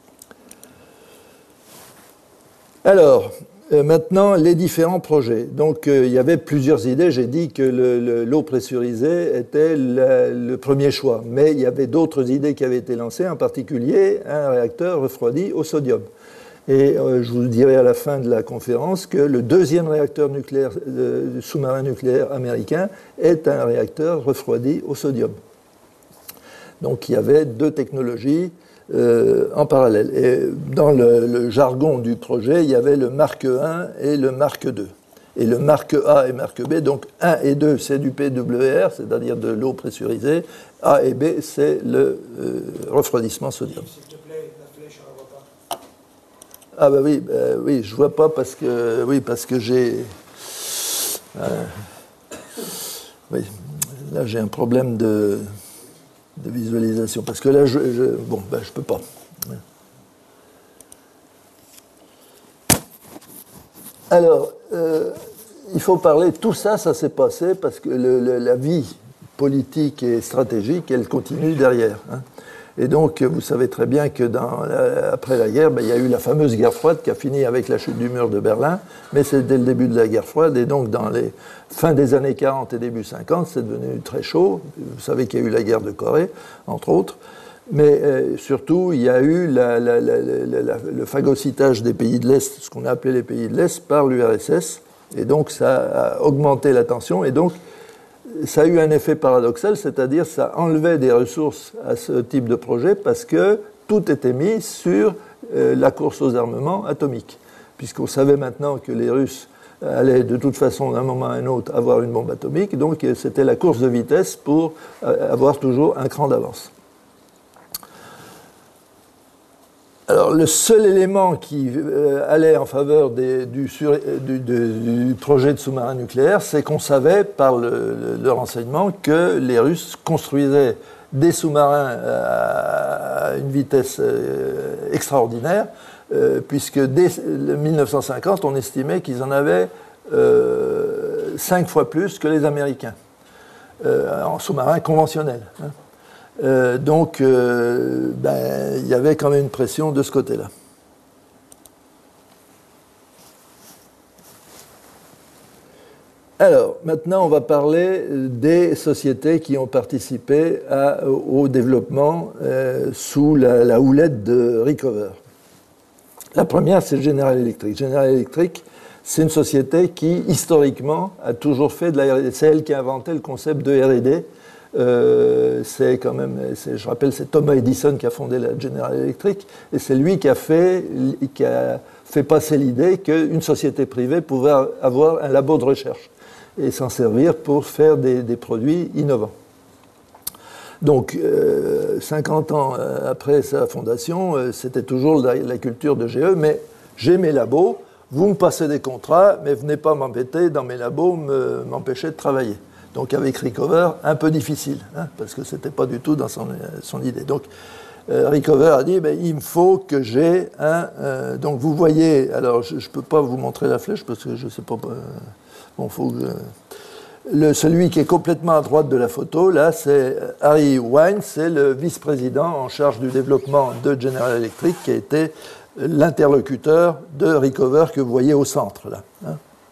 Alors, euh, maintenant, les différents projets. Donc, euh, il y avait plusieurs idées. J'ai dit que le, le, l'eau pressurisée était la, le premier choix. Mais il y avait d'autres idées qui avaient été lancées, en particulier un réacteur refroidi au sodium. Et euh, je vous dirai à la fin de la conférence que le deuxième réacteur nucléaire, euh, sous-marin nucléaire américain est un réacteur refroidi au sodium. Donc, il y avait deux technologies Euh, en parallèle. Et dans le, le jargon du projet, il y avait le Mark un et le Mark deux. Et le Mark A et Mark B, donc un et deux, c'est du P W R, c'est-à-dire de l'eau pressurisée. A et B, c'est le euh, refroidissement sodium. S'il te plaît, la flèche, on ne voit pas. Ah bah oui, bah, oui, je ne vois pas parce que, oui, parce que j'ai... Euh, oui, là j'ai un problème de... de visualisation, parce que là, je, je bon, ben, je peux pas. Alors, euh, il faut parler, tout ça, ça s'est passé parce que le, le, la vie politique et stratégique, elle continue derrière. Hein. Et donc, vous savez très bien que dans la, après la guerre, ben, il y a eu la fameuse guerre froide qui a fini avec la chute du mur de Berlin, mais c'est dès le début de la guerre froide, et donc dans les fins des années quarante et début cinquante, c'est devenu très chaud. Vous savez qu'il y a eu la guerre de Corée, entre autres. Mais euh, surtout, il y a eu la, la, la, la, la, le phagocytage des pays de l'Est, ce qu'on a appelé les pays de l'Est, par l'U R S S. Et donc, ça a augmenté la tension. Et donc, ça a eu un effet paradoxal, c'est-à-dire ça enlevait des ressources à ce type de projet parce que tout était mis sur euh, la course aux armements atomiques. Puisqu'on savait maintenant que les Russes allaient de toute façon d'un moment à un autre avoir une bombe atomique, donc c'était la course de vitesse pour avoir toujours un cran d'avance. Alors le seul élément qui euh, allait en faveur des, du, sur, du, du, du projet de sous-marin nucléaire, c'est qu'on savait par le, le, le renseignement que les Russes construisaient des sous-marins à une vitesse euh, extraordinaire, Euh, puisque dès mille neuf cent cinquante, on estimait qu'ils en avaient euh, cinq fois plus que les Américains, euh, en sous-marin conventionnel. Hein. Euh, donc, euh, ben, il y avait quand même une pression de ce côté-là. Alors, maintenant, on va parler des sociétés qui ont participé à, au développement euh, sous la, la houlette de Rickover. La première, c'est General Electric. General Electric, c'est une société qui, historiquement, a toujours fait de la R et D. C'est elle qui a inventé le concept de R et D. Euh, c'est quand même, c'est, je rappelle, c'est Thomas Edison qui a fondé la General Electric, et c'est lui qui a fait, qui a fait passer l'idée qu'une société privée pouvait avoir un labo de recherche et s'en servir pour faire des, des produits innovants. Donc, euh, cinquante ans après sa fondation, euh, c'était toujours la, la culture de G E, mais j'ai mes labos, vous me passez des contrats, mais venez pas m'embêter dans mes labos, me, m'empêcher de travailler. Donc, avec Rickover, un peu difficile, hein, parce que c'était pas du tout dans son, son idée. Donc, euh, Rickover a dit, ben, il me faut que j'ai un... Euh, donc, vous voyez, alors, je ne peux pas vous montrer la flèche, parce que je ne sais pas... Euh, bon, faut que... Je, Le, celui qui est complètement à droite de la photo, là, c'est Harry Wine, c'est le vice-président en charge du développement de General Electric, qui a été l'interlocuteur de Rickover que vous voyez au centre, là. Hein.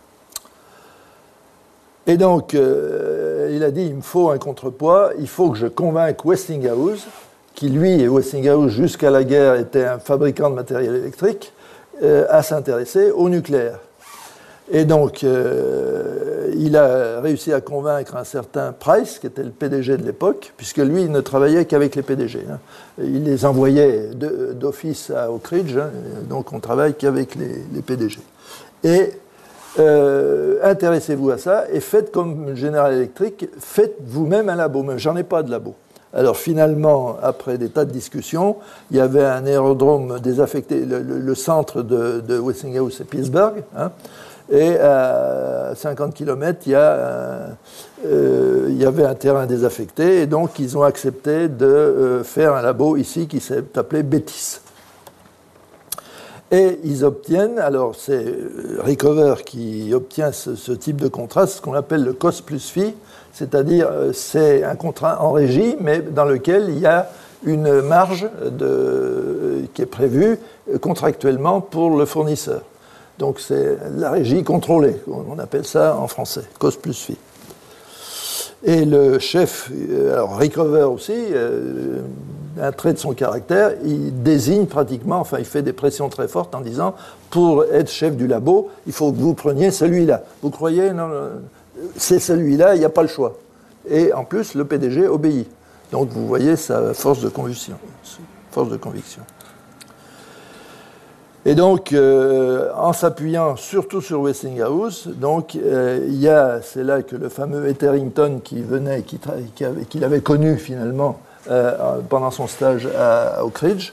Et donc, euh, il a dit, il me faut un contrepoids, il faut que je convainque Westinghouse, qui lui, et Westinghouse, jusqu'à la guerre, était un fabricant de matériel électrique, euh, à s'intéresser au nucléaire. Et donc, euh, il a réussi à convaincre un certain Price, qui était le P D G de l'époque, puisque lui, il ne travaillait qu'avec les P D G. Hein. Il les envoyait de, d'office à Oak Ridge, hein, donc on travaille qu'avec les, les P D G. Et euh, intéressez-vous à ça, et faites comme General Electric, faites vous-même un labo. Mais j'en ai pas de labo. Alors finalement, après des tas de discussions, il y avait un aérodrome désaffecté, le, le, le centre de, de Westinghouse, c'est Pittsburgh, hein. Et à cinquante kilomètres, il y, a, euh, il y avait un terrain désaffecté, et donc ils ont accepté de euh, faire un labo ici qui s'est appelé Betis. Et ils obtiennent, alors c'est Rickover qui obtient ce, ce type de contrat, ce qu'on appelle le cost plus fee, c'est-à-dire c'est un contrat en régie, mais dans lequel il y a une marge de, qui est prévue contractuellement pour le fournisseur. Donc c'est la régie contrôlée, on appelle ça en français, cost plus fee. Et le chef, alors Rickover aussi, euh, un trait de son caractère, il désigne pratiquement, enfin il fait des pressions très fortes en disant, pour être chef du labo, il faut que vous preniez celui-là. Vous croyez, non, c'est celui-là, il n'y a pas le choix. Et en plus, le P D G obéit. Donc vous voyez sa force de conviction, force de conviction. Et donc, euh, en s'appuyant surtout sur Westinghouse, donc euh, il y a, c'est là que le fameux Etherington qui venait, qui, tra- qui avait, qu'il avait connu finalement euh, pendant son stage à, à Oak Ridge,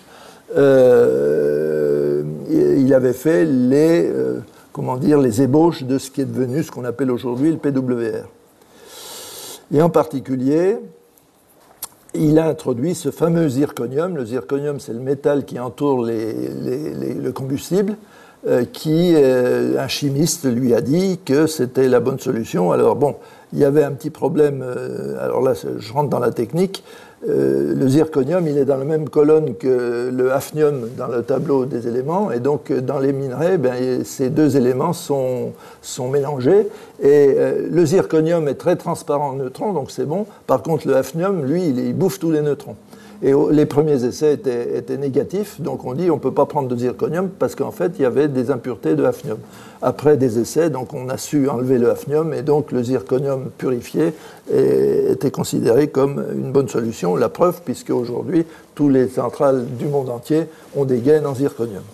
euh, il avait fait les, euh, comment dire, les ébauches de ce qui est devenu ce qu'on appelle aujourd'hui le P W R. Et en particulier, il a introduit ce fameux zirconium. Le zirconium, c'est le métal qui entoure les, les, les, le combustible, euh, qui, euh, un chimiste lui a dit que c'était la bonne solution. Alors bon, il y avait un petit problème, euh, alors là, je rentre dans la technique. Euh, le zirconium, il est dans la même colonne que le hafnium dans le tableau des éléments, et donc dans les minerais, ben, ces deux éléments sont, sont mélangés, et euh, le zirconium est très transparent en neutrons, donc c'est bon. Par contre, le hafnium, lui, il, il bouffe tous les neutrons. Et les premiers essais étaient, étaient négatifs, donc on dit on ne peut pas prendre de zirconium parce qu'en fait, il y avait des impuretés de hafnium. Après des essais, donc on a su enlever le hafnium et donc le zirconium purifié était considéré comme une bonne solution. La preuve, puisque aujourd'hui, toutes les centrales du monde entier ont des gaines en zirconium.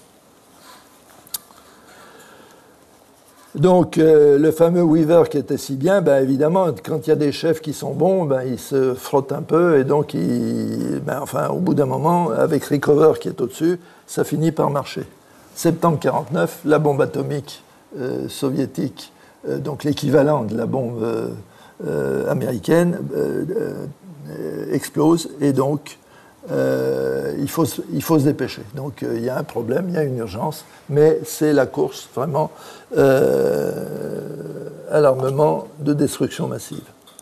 Donc, euh, le fameux Weaver qui était si bien, ben, évidemment, quand il y a des chefs qui sont bons, ben, ils se frottent un peu, et donc, ils, ben, enfin, au bout d'un moment, avec Rickover qui est au-dessus, ça finit par marcher. septembre mille neuf cent quarante-neuf, la bombe atomique euh, soviétique, euh, donc l'équivalent de la bombe euh, euh, américaine, euh, euh, explose, et donc, Euh, il, faut, il faut se dépêcher. Donc euh, il y a un problème, il y a une urgence, mais c'est la course vraiment euh, à l'armement de destruction massive.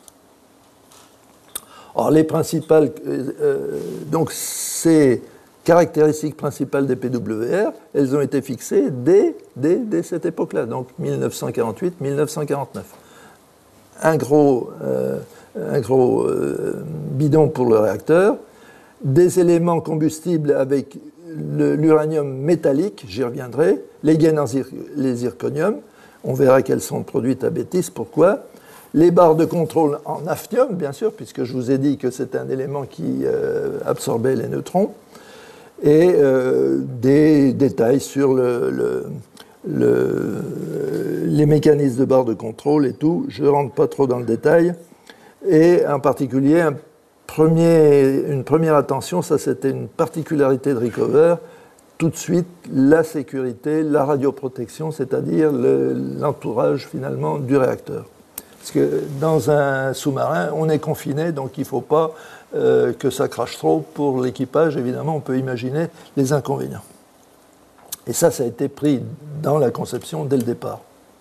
Alors les principales, euh, donc ces caractéristiques principales des P W R, elles ont été fixées dès, dès, dès cette époque-là, donc mille neuf cent quarante-huit mille neuf cent quarante-neuf. Un gros, euh, un gros euh, bidon pour le réacteur, des éléments combustibles avec l'uranium métallique, j'y reviendrai, les gaines en zir les zirconium, on verra qu'elles sont produites à Bétis, pourquoi. Les barres de contrôle en hafnium, bien sûr, puisque je vous ai dit que c'est un élément qui euh, absorbait les neutrons, et euh, des détails sur le, le, le, les mécanismes de barres de contrôle et tout, je ne rentre pas trop dans le détail, et en particulier un Premier, une première attention, ça c'était une particularité de Rickover, tout de suite la sécurité, la radioprotection, c'est-à-dire l'entourage finalement du réacteur. Parce que dans un sous-marin, on est confiné, donc il ne faut pas euh, que ça crache trop pour l'équipage, évidemment, on peut imaginer les inconvénients. Et ça, ça a été pris dans la conception dès le départ.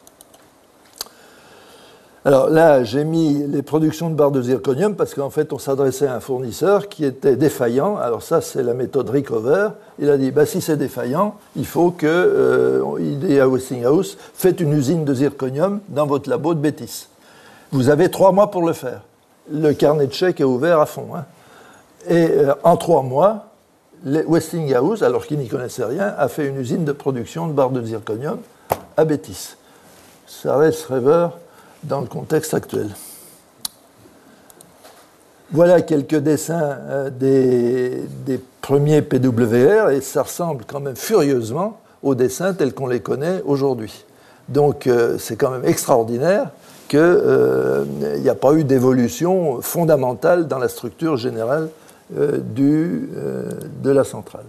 Alors là, j'ai mis les productions de barres de zirconium parce qu'en fait, on s'adressait à un fournisseur qui était défaillant. Alors ça, c'est la méthode Rickover. Il a dit, bah, si c'est défaillant, il faut que, euh, il dit à Westinghouse, faites une usine de zirconium dans votre labo de Bétis. Vous avez trois mois pour le faire. Le carnet de chèques est ouvert à fond. Hein. Et euh, en trois mois, les Westinghouse, alors qu'il n'y connaissait rien, a fait une usine de production de barres de zirconium à Bétis. Ça reste rêveur dans le contexte actuel. Voilà quelques dessins euh, des, des premiers P W R, et ça ressemble quand même furieusement aux dessins tels qu'on les connaît aujourd'hui. Donc euh, c'est quand même extraordinaire qu'il n'y euh, a pas eu d'évolution fondamentale dans la structure générale euh, du, euh, de la centrale.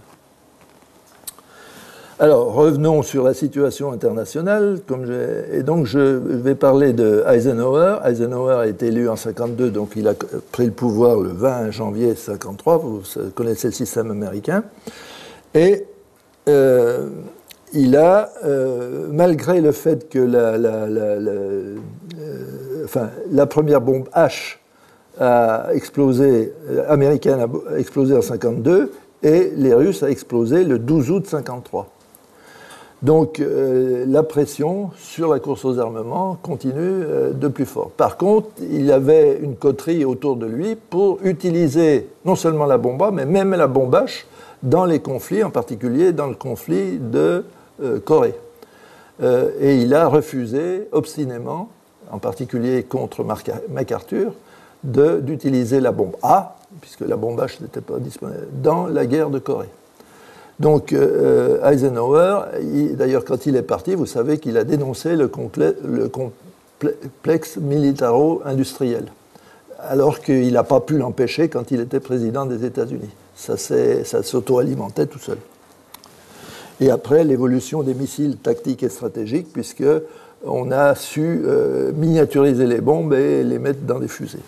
Alors, revenons sur la situation internationale. Comme et donc, je vais parler de Eisenhower. Eisenhower a été élu en cinquante-deux, donc il a pris le pouvoir le vingt janvier cinquante-trois. Vous connaissez le système américain. Et euh, il a, euh, malgré le fait que la, la, la, la, euh, enfin, la première bombe H a explosé, euh, américaine a explosé en cinquante-deux, et les Russes a explosé le douze août cinquante-trois. Donc euh, la pression sur la course aux armements continue euh, de plus fort. Par contre, il y avait une coterie autour de lui pour utiliser non seulement la bombe A, mais même la bombe H dans les conflits, en particulier dans le conflit de euh, Corée. Euh, et il a refusé obstinément, en particulier contre MacArthur, d'utiliser la bombe A, puisque la bombe H n'était pas disponible, dans la guerre de Corée. Donc euh, Eisenhower, d'ailleurs quand il est parti, vous savez qu'il a dénoncé le, le complexe militaro-industriel, alors qu'il n'a pas pu l'empêcher quand il était président des États-Unis. Ça, ça s'auto-alimentait tout seul. Et après, l'évolution des missiles tactiques et stratégiques, puisqu'on a su euh, miniaturiser les bombes et les mettre dans des fusées.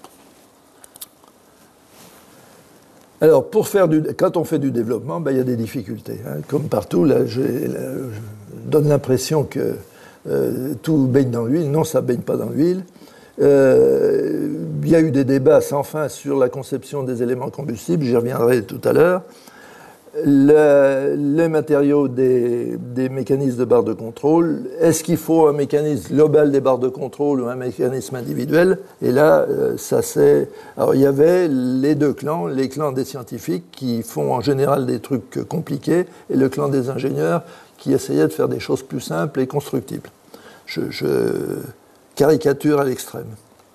Alors, pour faire du, quand on fait du développement, ben, il y a des difficultés. Hein. Comme partout, là, je, là, je donne l'impression que euh, tout baigne dans l'huile. Non, ça ne baigne pas dans l'huile. Euh, il y a eu des débats sans fin sur la conception des éléments combustibles. J'y reviendrai tout à l'heure. le, les matériaux des, des mécanismes de barres de contrôle. Est-ce qu'il faut un mécanisme global des barres de contrôle ou un mécanisme individuel? Et là, ça c'est... Alors, il y avait les deux clans, les clans des scientifiques qui font en général des trucs compliqués et le clan des ingénieurs qui essayait de faire des choses plus simples et constructibles. Je, je caricature à l'extrême.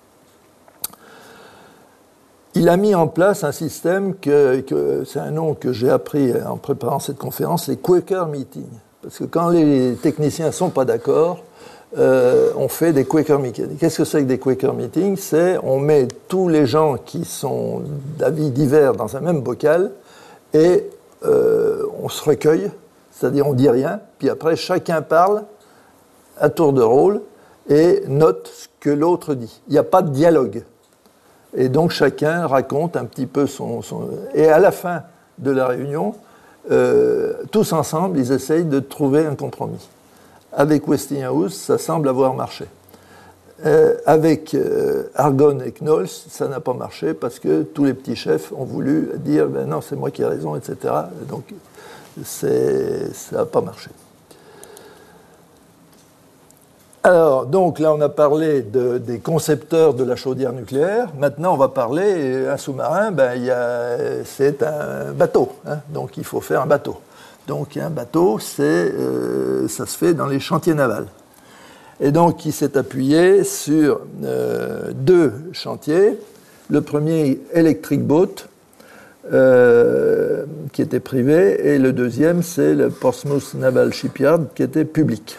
Il a mis en place un système que, que c'est un nom que j'ai appris en préparant cette conférence, les Quaker Meetings. Parce que quand les techniciens ne sont pas d'accord, euh, on fait des Quaker Meetings. Qu'est-ce que c'est que des Quaker Meetings? C'est on met tous les gens qui sont d'avis divers dans un même bocal et euh, on se recueille, c'est-à-dire on ne dit rien, puis après chacun parle à tour de rôle et note ce que l'autre dit. Il n'y a pas de dialogue. Et donc chacun raconte un petit peu son... son... Et à la fin de la réunion, euh, tous ensemble, ils essayent de trouver un compromis. Avec Westinghouse, ça semble avoir marché. Euh, avec euh, Argonne et Knowles, ça n'a pas marché parce que tous les petits chefs ont voulu dire ben « non, c'est moi qui ai raison », et cetera. Donc c'est... ça n'a pas marché. Alors, donc là, on a parlé de, des concepteurs de la chaudière nucléaire. Maintenant, on va parler, un sous-marin, ben, il y a, c'est un bateau. Hein, donc, il faut faire un bateau. Donc, un bateau, c'est, euh, ça se fait dans les chantiers navals. Et donc, il s'est appuyé sur euh, deux chantiers. Le premier, Electric Boat, euh, qui était privé, et le deuxième, c'est le Portsmouth Naval Shipyard, qui était public.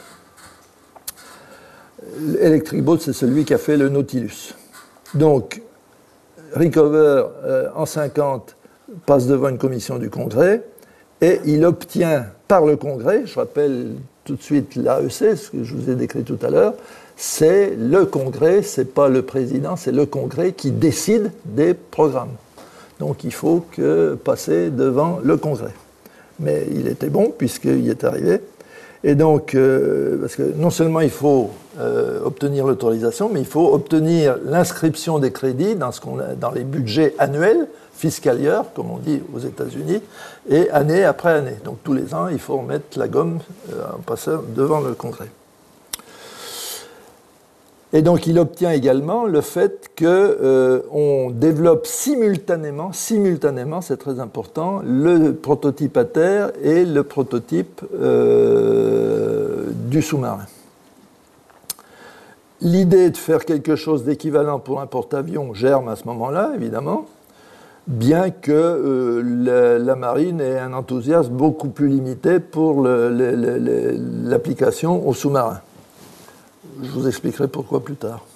Electric Boat, c'est celui qui a fait le Nautilus. Donc, Rickover, euh, en cinquante, passe devant une commission du Congrès et il obtient par le Congrès, je rappelle tout de suite l'A E C, ce que je vous ai décrit tout à l'heure, c'est le Congrès, c'est pas le président, c'est le Congrès qui décide des programmes. Donc, il faut que passer devant le Congrès. Mais il était bon puisqu'il est arrivé. Et donc, euh, parce que non seulement il faut euh, obtenir l'autorisation, mais il faut obtenir l'inscription des crédits dans, ce qu'on a, dans les budgets annuels, fiscal year, comme on dit aux États-Unis, et année après année. Donc tous les ans, il faut remettre la gomme euh, en passant devant le Congrès. Et donc il obtient également le fait qu'on euh, développe simultanément, simultanément, c'est très important, le prototype à terre et le prototype euh, du sous-marin. L'idée de faire quelque chose d'équivalent pour un porte-avions germe à ce moment-là, évidemment, bien que euh, la, la marine ait un enthousiasme beaucoup plus limité pour le, le, le, le, l'application au sous-marin. Je vous expliquerai pourquoi plus tard.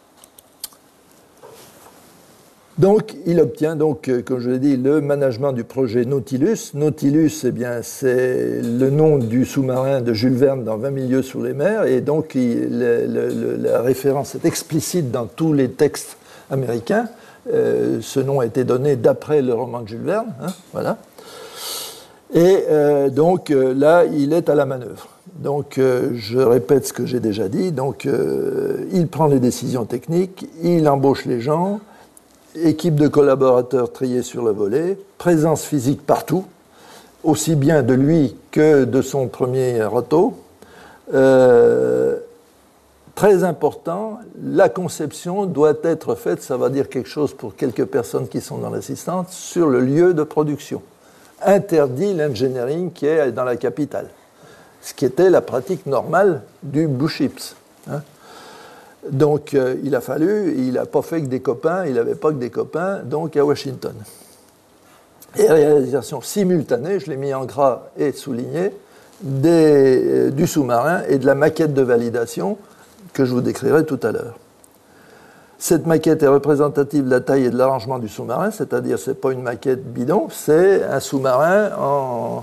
Donc, il obtient, donc, comme je l'ai dit, le management du projet Nautilus. Nautilus, eh bien, c'est le nom du sous-marin de Jules Verne dans vingt mille lieues sous les mers, et donc il, le, le, la référence est explicite dans tous les textes américains. Euh, ce nom a été donné d'après le roman de Jules Verne, hein, voilà. Et euh, donc euh, là, il est à la manœuvre. Donc, euh, je répète ce que j'ai déjà dit. Donc, euh, il prend les décisions techniques, il embauche les gens, équipe de collaborateurs triés sur le volet, présence physique partout, aussi bien de lui que de son premier râteau. Euh, très important, la conception doit être faite, ça va dire quelque chose pour quelques personnes qui sont dans l'assistance, sur le lieu de production. Interdit l'engineering qui est dans la capitale. Ce qui était la pratique normale du Blue Ships. Hein. Donc, euh, il a fallu, il n'a pas fait que des copains, il n'avait pas que des copains, donc à Washington. Et réalisation simultanée, je l'ai mis en gras et souligné, des, euh, du sous-marin et de la maquette de validation que je vous décrirai tout à l'heure. Cette maquette est représentative de la taille et de l'arrangement du sous-marin, c'est-à-dire ce n'est pas une maquette bidon, c'est un sous-marin en...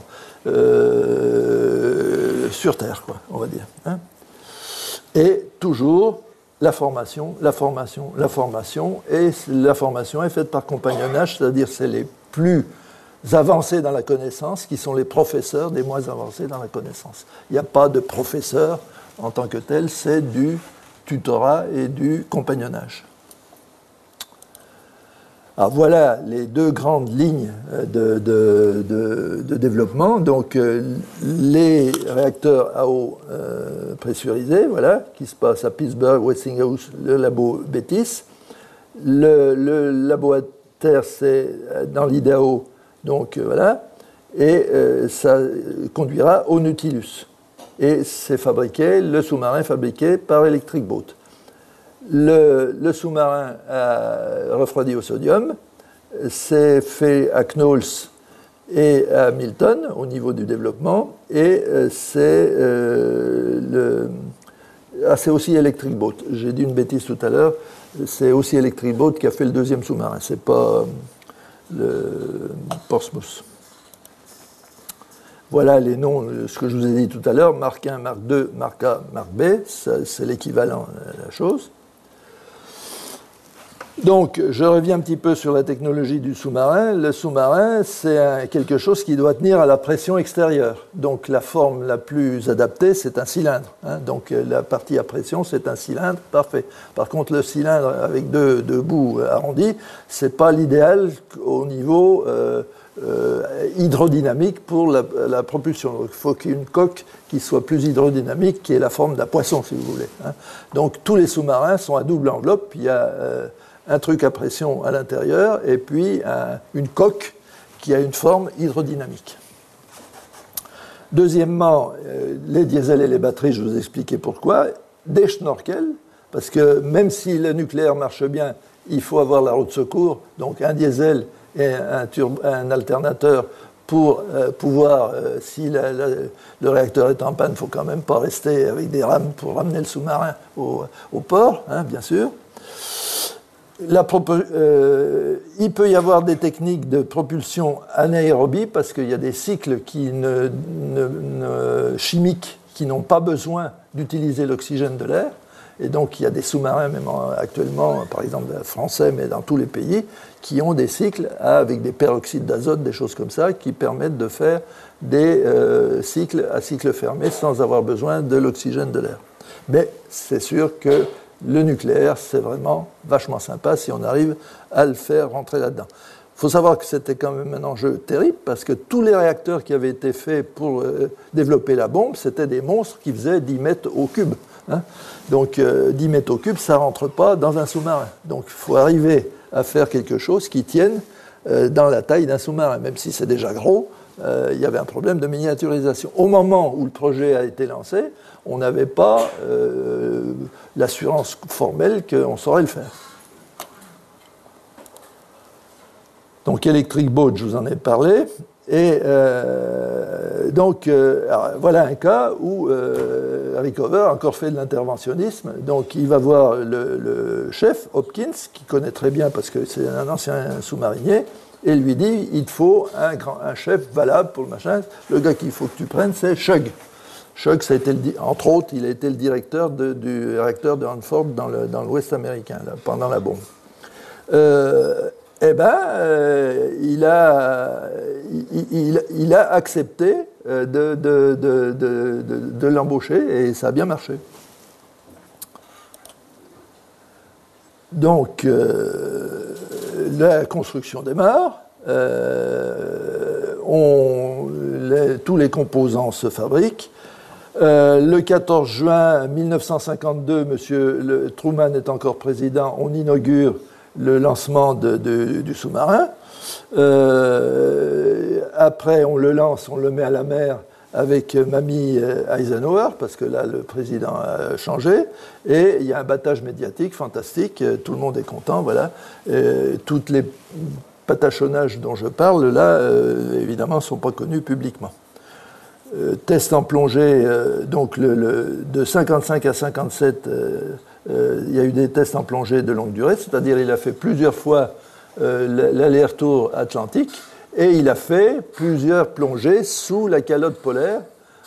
Euh, sur Terre, quoi, on va dire. Hein. Et toujours la formation, la formation, la formation, et la formation est faite par compagnonnage, c'est-à-dire c'est les plus avancés dans la connaissance qui sont les professeurs des moins avancés dans la connaissance. Il n'y a pas de professeur en tant que tel, c'est du tutorat et du compagnonnage. Alors voilà les deux grandes lignes de, de, de, de développement. Donc euh, les réacteurs à eau euh, pressurisés, voilà, qui se passent à Pittsburgh, Westinghouse, le labo Bettis. Le, le labo à terre, c'est dans l'Idaho, donc euh, voilà, et euh, ça conduira au Nautilus. Et c'est fabriqué, le sous-marin est fabriqué par Electric Boat. Le, le sous-marin à refroidi au sodium, c'est fait à Knowles et à Milton au niveau du développement, et euh, c'est, euh, le, ah, c'est aussi Electric Boat. J'ai dit une bêtise tout à l'heure, c'est aussi Electric Boat qui a fait le deuxième sous-marin, c'est pas le Portsmouth. Voilà les noms, ce que je vous ai dit tout à l'heure, Mark un, Mark deux, Mark A, Mark B, ça, c'est l'équivalent de la chose. Donc, je reviens un petit peu sur la technologie du sous-marin. Le sous-marin, c'est un, quelque chose qui doit tenir à la pression extérieure. Donc, la forme la plus adaptée, c'est un cylindre. Hein. Donc, la partie à pression, c'est un cylindre, parfait. Par contre, le cylindre avec deux, deux bouts arrondis, c'est pas l'idéal au niveau euh, euh, hydrodynamique pour la, la propulsion. Donc, il faut qu'il y ait une coque qui soit plus hydrodynamique, qui ait la forme d'un poisson, si vous voulez. Hein. Donc, tous les sous-marins sont à double enveloppe. Il y a euh, un truc à pression à l'intérieur, et puis un, une coque qui a une forme hydrodynamique. Deuxièmement, euh, les diesels et les batteries, je vous ai expliqué pourquoi. Des schnorkels, parce que même si le nucléaire marche bien, il faut avoir la roue de secours, donc un diesel et un, turbo, un alternateur pour euh, pouvoir, euh, si la, la, le réacteur est en panne, il ne faut quand même pas rester avec des rames pour ramener le sous-marin au, au port, hein, bien sûr. La propo- euh, il peut y avoir des techniques de propulsion anaérobie parce qu'il y a des cycles qui ne, ne, ne, chimiques qui n'ont pas besoin d'utiliser l'oxygène de l'air. Et donc il y a des sous-marins, même en, actuellement, par exemple français, mais dans tous les pays, qui ont des cycles avec des peroxydes d'azote, des choses comme ça, qui permettent de faire des euh, cycles à cycle fermé sans avoir besoin de l'oxygène de l'air. Mais c'est sûr que le nucléaire, c'est vraiment vachement sympa si on arrive à le faire rentrer là-dedans. Il faut savoir que c'était quand même un enjeu terrible parce que tous les réacteurs qui avaient été faits pour euh, développer la bombe, c'était des monstres qui faisaient dix mètres au cube. Hein. Donc euh, dix mètres au cube, ça ne rentre pas dans un sous-marin. Donc il faut arriver à faire quelque chose qui tienne euh, dans la taille d'un sous-marin. Même si c'est déjà gros, euh, il y avait un problème de miniaturisation. Au moment où le projet a été lancé, on n'avait pas euh, l'assurance formelle qu'on saurait le faire. Donc, Electric Boat, je vous en ai parlé. Et euh, donc, euh, alors, voilà un cas où euh, Rick Hoover a encore fait de l'interventionnisme. Donc, il va voir le, le chef, Hopkins, qui connaît très bien parce que c'est un ancien sous-marinier, et lui dit, il te faut un, grand, un chef valable pour le machin. Le gars qu'il faut que tu prennes, c'est Shug. Shug, ça a été le, entre autres, il a été le directeur de, du réacteur de Hanford dans, le, dans l'Ouest américain, là, pendant la bombe. Euh, eh bien, euh, il, il, il, il a accepté de, de, de, de, de, de l'embaucher et ça a bien marché. Donc, euh, la construction démarre. Euh, on, les, tous les composants se fabriquent. Euh, le quatorze juin mille neuf cent cinquante-deux, M. Le, Truman est encore président, on inaugure le lancement de, de, du sous-marin. Euh, après, on le lance, on le met à la mer avec Mamie Eisenhower, parce que là, le président a changé. Et il y a un battage médiatique fantastique, tout le monde est content, voilà. Et toutes les patachonnages dont je parle, là, euh, évidemment, ne sont pas connus publiquement. Euh, test en plongée, euh, donc le, le, de cinquante-cinq à cinquante-sept, euh, euh, il y a eu des tests en plongée de longue durée, c'est-à-dire il a fait plusieurs fois euh, l'aller-retour atlantique et il a fait plusieurs plongées sous la calotte polaire,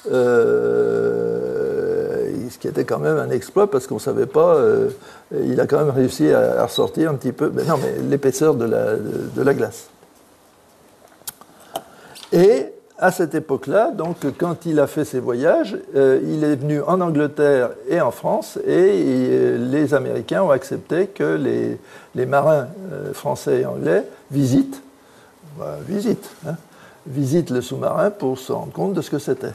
euh, ce qui était quand même un exploit parce qu'on ne savait pas, euh, il a quand même réussi à, à ressortir un petit peu, mais non, mais l'épaisseur de la, de, de la glace. Et à cette époque-là, donc quand il a fait ses voyages, euh, il est venu en Angleterre et en France, et, et les Américains ont accepté que les, les marins euh, français et anglais visitent, bah, visitent, hein, visitent le sous-marin pour se rendre compte de ce que c'était.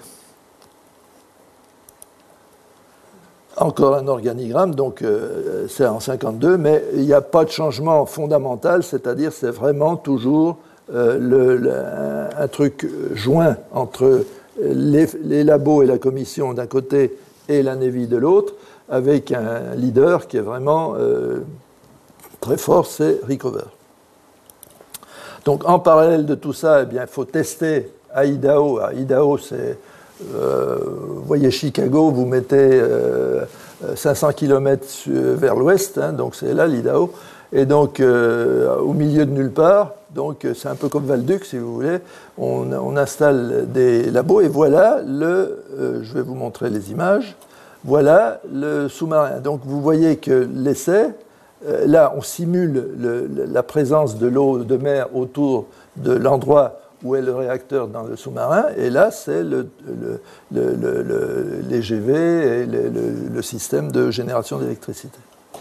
Encore un organigramme, donc euh, c'est en cinquante-deux, mais il n'y a pas de changement fondamental, c'est-à-dire c'est vraiment toujours euh, le, le, un, un truc joint entre les, les labos et la commission d'un côté et la Navy de l'autre, avec un leader qui est vraiment euh, très fort, c'est Rickover. Donc en parallèle de tout ça, eh bien, il faut tester à Idaho. À Idaho, c'est... Euh, vous voyez Chicago, vous mettez euh, cinq cents kilomètres vers l'ouest, hein, donc c'est là l'Idaho, et donc euh, au milieu de nulle part, donc c'est un peu comme Val-Duc si vous voulez, on, on installe des labos, et voilà le, euh, je vais vous montrer les images, voilà le sous-marin. Donc vous voyez que l'essai, euh, là on simule le, la présence de l'eau de mer autour de l'endroit où est le réacteur dans le sous-marin, et là, c'est le, le, le, le, le, les G V et le, le, le système de génération d'électricité.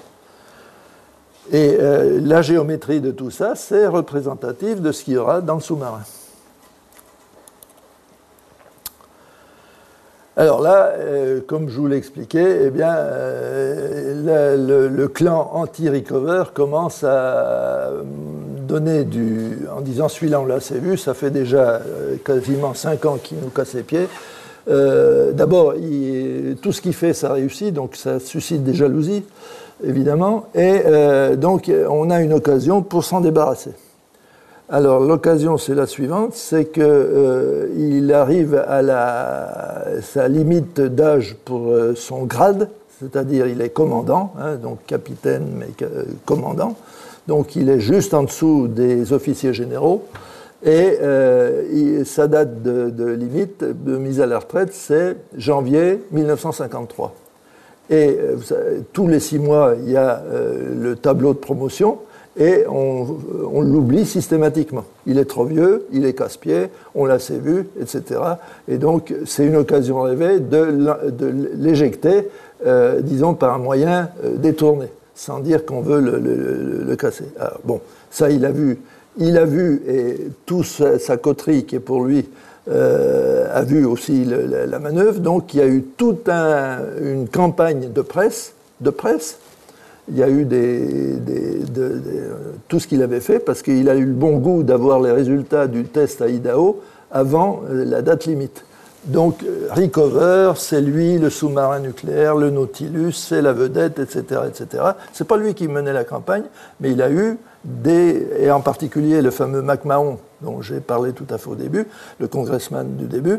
Et euh, la géométrie de tout ça, c'est représentatif de ce qu'il y aura dans le sous-marin. Alors là, euh, comme je vous l'ai expliqué, eh bien, euh, le, le, le clan anti-Rickover commence à donner du... En disant, celui-là, on l'a assez vu, ça fait déjà euh, quasiment cinq ans qu'il nous casse les pieds. Euh, D'abord, il, tout ce qu'il fait, ça réussit, donc ça suscite des jalousies, évidemment. Et euh, donc, on a une occasion pour s'en débarrasser. Alors, l'occasion, c'est la suivante, c'est qu'il euh, arrive à la, sa limite d'âge pour euh, son grade, c'est-à-dire il est commandant, hein, donc capitaine, mais euh, commandant, donc il est juste en dessous des officiers généraux, et euh, il, sa date de, de limite de mise à la retraite, c'est janvier mille neuf cent cinquante-trois. Et euh, savez, tous les six mois, il y a euh, le tableau de promotion, et on, on l'oublie systématiquement. Il est trop vieux, il est casse-pied, on l'a assez vu, et cetera. Et donc, c'est une occasion rêvée de, de l'éjecter, euh, disons, par un moyen euh, détourné, sans dire qu'on veut le, le, le casser. Alors, bon, ça, il a vu, il a vu, et toute sa, sa coterie, qui est pour lui, euh, a vu aussi le, la, la manœuvre. Donc, il y a eu toute un, une campagne de presse, de presse, il y a eu des, des, de, de, tout ce qu'il avait fait, parce qu'il a eu le bon goût d'avoir les résultats du test à Idaho avant la date limite. Donc, Rickover, c'est lui, le sous-marin nucléaire, le Nautilus, c'est la vedette, et cetera, et cetera. C'est pas lui qui menait la campagne, mais il a eu des, et en particulier le fameux McMahon, dont j'ai parlé tout à fait au début, le congressman du début.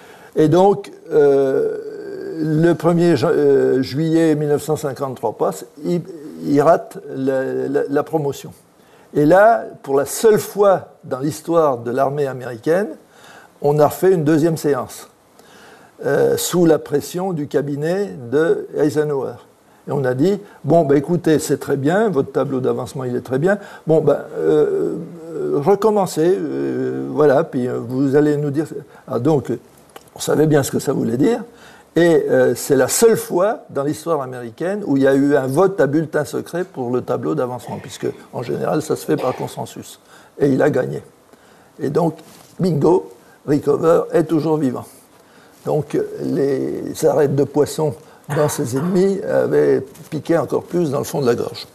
Et donc, euh, le premier juillet mille neuf cent cinquante-trois passe, il, il rate la, la, la promotion. Et là, pour la seule fois dans l'histoire de l'armée américaine, on a refait une deuxième séance, euh, sous la pression du cabinet de Eisenhower. Et on a dit, bon, ben, écoutez, c'est très bien, votre tableau d'avancement, il est très bien, bon, ben, euh, recommencez, euh, voilà, puis vous allez nous dire... Ah, donc, on savait bien ce que ça voulait dire. Et euh, c'est la seule fois dans l'histoire américaine où il y a eu un vote à bulletin secret pour le tableau d'avancement, puisque en général, ça se fait par consensus. Et il a gagné. Et donc, bingo, Rickover est toujours vivant. Donc, les arêtes de poisson dans ses ennemis avaient piqué encore plus dans le fond de la gorge.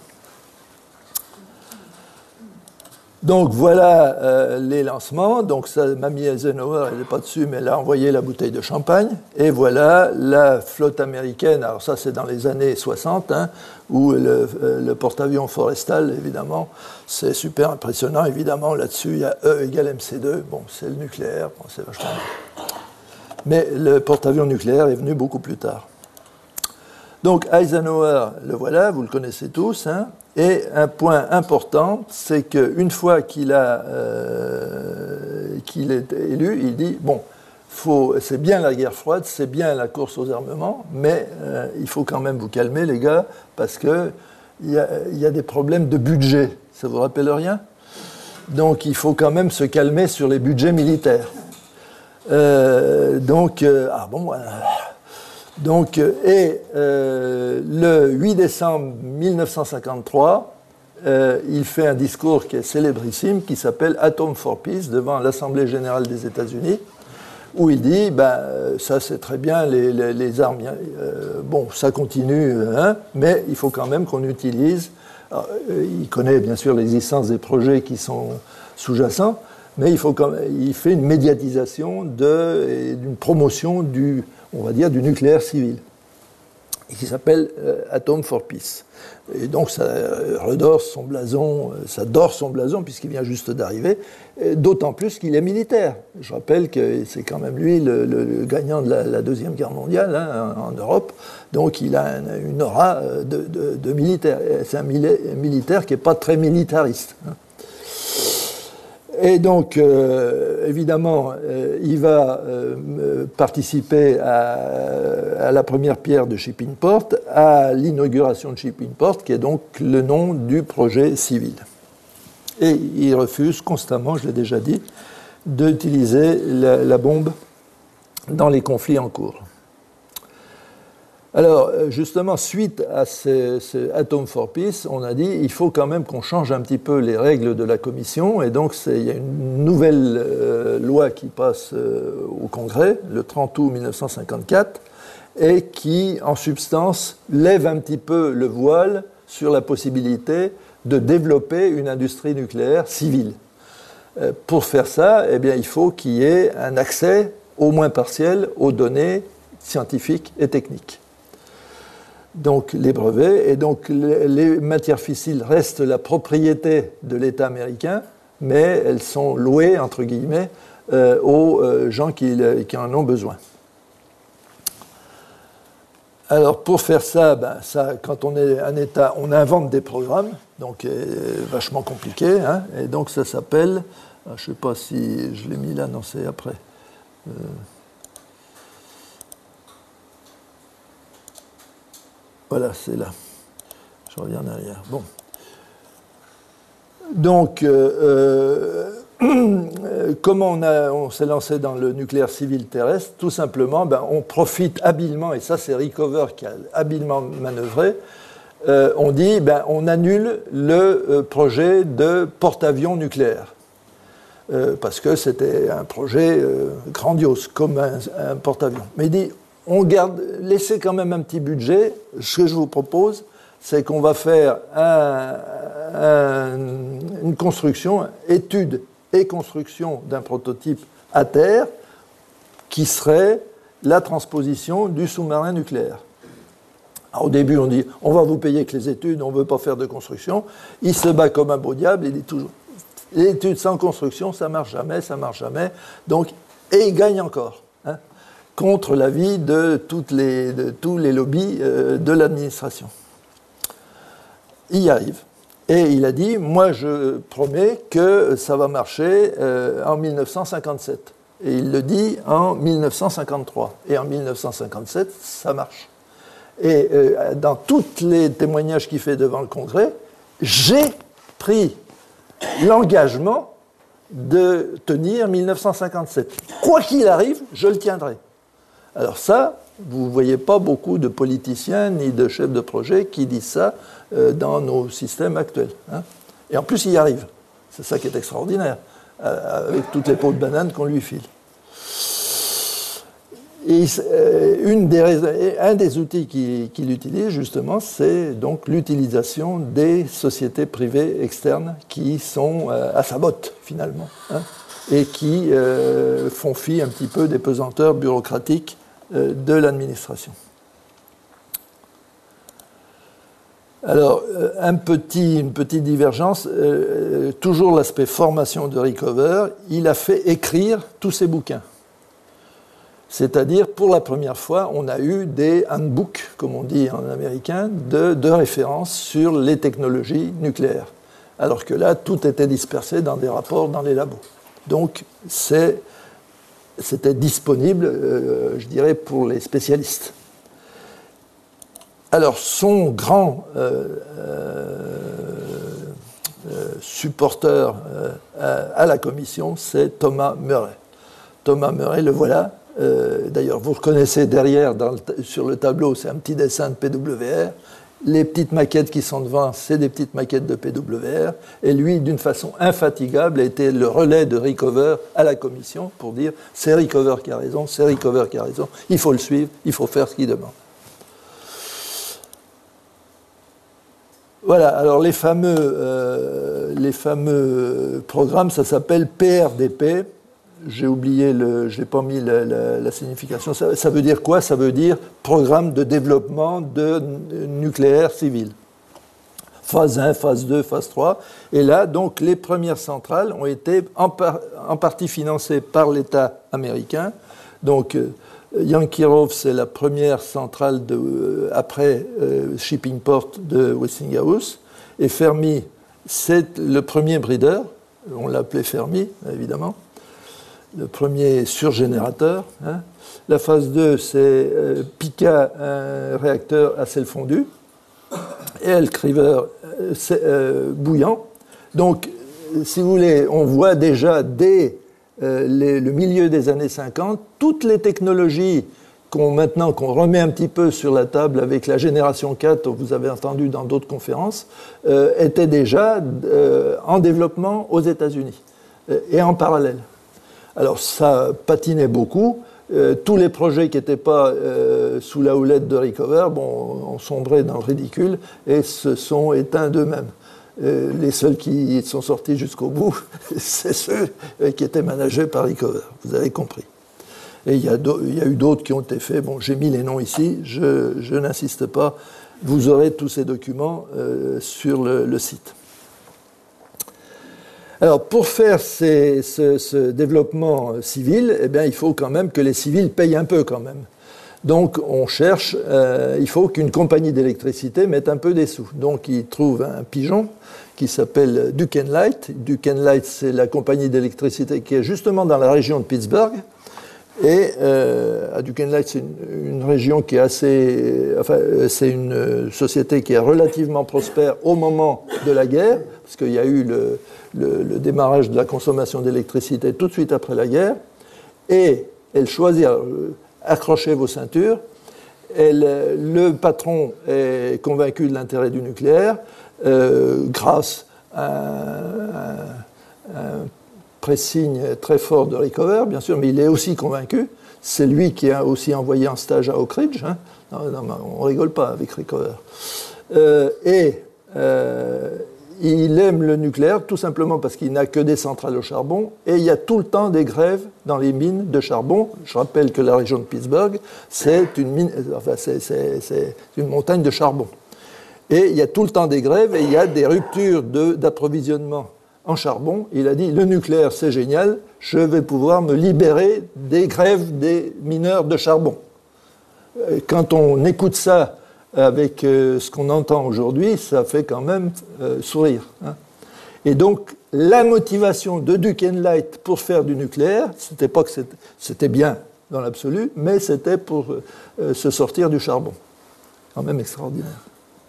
Donc voilà euh, les lancements. Donc ça, Mamie Eisenhower, elle n'est pas dessus, mais elle a envoyé la bouteille de champagne. Et voilà la flotte américaine. Alors ça, c'est dans les années soixante, hein, où le, le porte-avions Forrestal, évidemment, c'est super impressionnant. Évidemment, là-dessus, il y a E égale M C deux. Bon, c'est le nucléaire, bon, c'est vachement bien. Mais le porte-avions nucléaire est venu beaucoup plus tard. Donc Eisenhower, le voilà, vous le connaissez tous, hein. Et un point important, c'est qu'une fois qu'il a, euh, qu'il est élu, il dit, bon, faut, c'est bien la guerre froide, c'est bien la course aux armements, mais euh, il faut quand même vous calmer, les gars, parce qu'il y a, y a des problèmes de budget. Ça vous rappelle rien ? Donc il faut quand même se calmer sur les budgets militaires. Euh, donc, euh, ah bon, voilà. Donc, et euh, le huit décembre mille neuf cent cinquante-trois, euh, il fait un discours qui est célébrissime, qui s'appelle Atom for Peace, devant l'Assemblée générale des États-Unis, où il dit, ben, ça c'est très bien, les, les, les armes, euh, bon, ça continue, hein, mais il faut quand même qu'on utilise, alors, il connaît bien sûr l'existence des projets qui sont sous-jacents, mais il, faut quand même, il fait une médiatisation de, d'une promotion du, on va dire, du nucléaire civil, qui s'appelle euh, Atom for Peace. Et donc ça redore son blason, ça dore son blason puisqu'il vient juste d'arriver, d'autant plus qu'il est militaire. Je rappelle que c'est quand même lui le, le, le gagnant de la, la Deuxième Guerre mondiale, hein, en, en Europe, donc il a une, une aura de, de, de militaire. C'est un militaire qui n'est pas très militariste. Hein. Et donc, euh, évidemment, euh, il va euh, participer à, à la première pierre de Shippingport, à l'inauguration de Shippingport, qui est donc le nom du projet civil. Et il refuse constamment, je l'ai déjà dit, d'utiliser la, la bombe dans les conflits en cours. Alors, justement, suite à ce, ce Atom for Peace, on a dit il faut quand même qu'on change un petit peu les règles de la Commission, et donc c'est, il y a une nouvelle euh, loi qui passe euh, au Congrès, le trente août mille neuf cent cinquante-quatre, et qui, en substance, lève un petit peu le voile sur la possibilité de développer une industrie nucléaire civile. Euh, pour faire ça, eh bien, il faut qu'il y ait un accès, au moins partiel, aux données scientifiques et techniques. Donc les brevets, et donc les, les matières fissiles restent la propriété de l'État américain, mais elles sont louées, entre guillemets, euh, aux euh, gens qui, qui en ont besoin. Alors pour faire ça, ben, ça, quand on est un État, on invente des programmes, donc euh, vachement compliqué, hein, et donc ça s'appelle, je ne sais pas si je l'ai mis là, non c'est après. Euh, Voilà, c'est là. Je reviens derrière. Bon. Donc, euh, euh, comment on, a, on s'est lancé dans le nucléaire civil terrestre? Tout simplement, ben, on profite habilement, et ça c'est Rickover qui a habilement manœuvré, euh, on dit, ben, on annule le euh, projet de porte-avions nucléaire. Euh, parce que c'était un projet euh, grandiose, comme un, un porte-avions. Mais il dit, on garde, laissez quand même un petit budget. Ce que je vous propose, c'est qu'on va faire un, un, une construction, étude et construction d'un prototype à terre qui serait la transposition du sous-marin nucléaire. Alors, au début, on dit, on va vous payer que les études, on ne veut pas faire de construction. Il se bat comme un beau diable, il dit toujours, les études sans construction, ça ne marche jamais, ça ne marche jamais. Donc, et il gagne encore. Hein, contre l'avis de, toutes les, de tous les lobbies euh, de l'administration. Il y arrive. Et il a dit, moi je promets que ça va marcher euh, en mille neuf cent cinquante-sept. Et il le dit en mille neuf cent cinquante-trois. Et en mille neuf cent cinquante-sept, ça marche. Et euh, dans tous les témoignages qu'il fait devant le Congrès, j'ai pris l'engagement de tenir mille neuf cent cinquante-sept. Quoi qu'il arrive, je le tiendrai. Alors ça, vous ne voyez pas beaucoup de politiciens ni de chefs de projet qui disent ça euh, dans nos systèmes actuels. Hein. Et en plus, il y arrive. C'est ça qui est extraordinaire, euh, avec toutes les pots de banane qu'on lui file. Et euh, une des raisons, un des outils qu'il, qu'il utilise, justement, c'est donc l'utilisation des sociétés privées externes qui sont euh, à sa botte, finalement, hein, et qui euh, font fi un petit peu des pesanteurs bureaucratiques euh, de l'administration. Alors, euh, un petit, une petite divergence, euh, toujours l'aspect formation de Rickover, il a fait écrire tous ses bouquins. C'est-à-dire, pour la première fois, on a eu des handbooks, comme on dit en américain, de, de référence sur les technologies nucléaires. Alors que là, tout était dispersé dans des rapports dans les labos. Donc, c'est, c'était disponible, euh, je dirais, pour les spécialistes. Alors, son grand euh, euh, euh, supporteur euh, à, à la commission, c'est Thomas Murray. Thomas Murray, le voilà. Euh, d'ailleurs, vous reconnaissez derrière, dans le, sur le tableau, c'est un petit dessin de P W R. Les petites maquettes qui sont devant, c'est des petites maquettes de P W R. Et lui, d'une façon infatigable, a été le relais de Rickover à la commission pour dire c'est Rickover qui a raison, c'est Rickover qui a raison, il faut le suivre, il faut faire ce qu'il demande. Voilà, alors les fameux, euh, les fameux programmes, ça s'appelle P R D P. J'ai oublié, le, je n'ai pas mis la, la, la signification. Ça, ça veut dire quoi? Ça veut dire Programme de développement de nucléaire civil. Phase un, phase deux, phase trois. Et là, donc, les premières centrales ont été en, par, en partie financées par l'État américain. Donc, euh, Yankee Grove, c'est la première centrale de, euh, après euh, Shipping Port de Westinghouse. Et Fermi, c'est le premier breeder. On l'appelait Fermi, évidemment. Le premier surgénérateur. Hein. La phase deux, c'est euh, Pika, un réacteur à sel fondu, et Elk-River, euh, euh, bouillant. Donc, si vous voulez, on voit déjà dès euh, les, le milieu des années cinquante, toutes les technologies qu'on, maintenant qu'on remet un petit peu sur la table avec la génération quatre, que vous avez entendu dans d'autres conférences, euh, étaient déjà euh, en développement aux États-Unis euh, et en parallèle. Alors ça patinait beaucoup. Euh, tous les projets qui n'étaient pas euh, sous la houlette de Rickover, bon, ont sombré dans le ridicule et se sont éteints d'eux-mêmes. Euh, les seuls qui sont sortis jusqu'au bout, c'est ceux qui étaient managés par Rickover. Vous avez compris. Et il y a, il y a eu d'autres qui ont été faits. Bon, j'ai mis les noms ici. Je, je n'insiste pas. Vous aurez tous ces documents euh, sur le, le site. Alors, pour faire ces, ce, ce développement civil, eh bien, il faut quand même que les civils payent un peu quand même. Donc, on cherche, euh, il faut qu'une compagnie d'électricité mette un peu des sous. Donc, ils trouvent un pigeon qui s'appelle Duquesne Light. Duquesne Light, c'est la compagnie d'électricité qui est justement dans la région de Pittsburgh. Et euh, à Duquesne Light, c'est une, une région qui est assez... Enfin, c'est une société qui est relativement prospère au moment de la guerre, parce qu'il y a eu le... Le, le démarrage de la consommation d'électricité tout de suite après la guerre, et elle choisit, euh, accrochez vos ceintures, elle, le patron est convaincu de l'intérêt du nucléaire euh, grâce à un, un pressigne très fort de Rickover, bien sûr, mais il est aussi convaincu. C'est lui qui a aussi envoyé en stage à Oak Ridge. Hein. Non, non, on ne rigole pas avec Rickover. Euh, et... Euh, il aime le nucléaire tout simplement parce qu'il n'a que des centrales au charbon et il y a tout le temps des grèves dans les mines de charbon. Je rappelle que la région de Pittsburgh, c'est une, mine, enfin, c'est, c'est, c'est une montagne de charbon. Et il y a tout le temps des grèves et il y a des ruptures de, d'approvisionnement en charbon. Il a dit, le nucléaire, c'est génial, je vais pouvoir me libérer des grèves des mineurs de charbon. Quand on écoute ça avec euh, ce qu'on entend aujourd'hui, ça fait quand même euh, sourire. Hein. Et donc, la motivation de Duquesne Light pour faire du nucléaire, c'était pas que c'était, c'était bien dans l'absolu, mais c'était pour euh, se sortir du charbon. Quand même extraordinaire.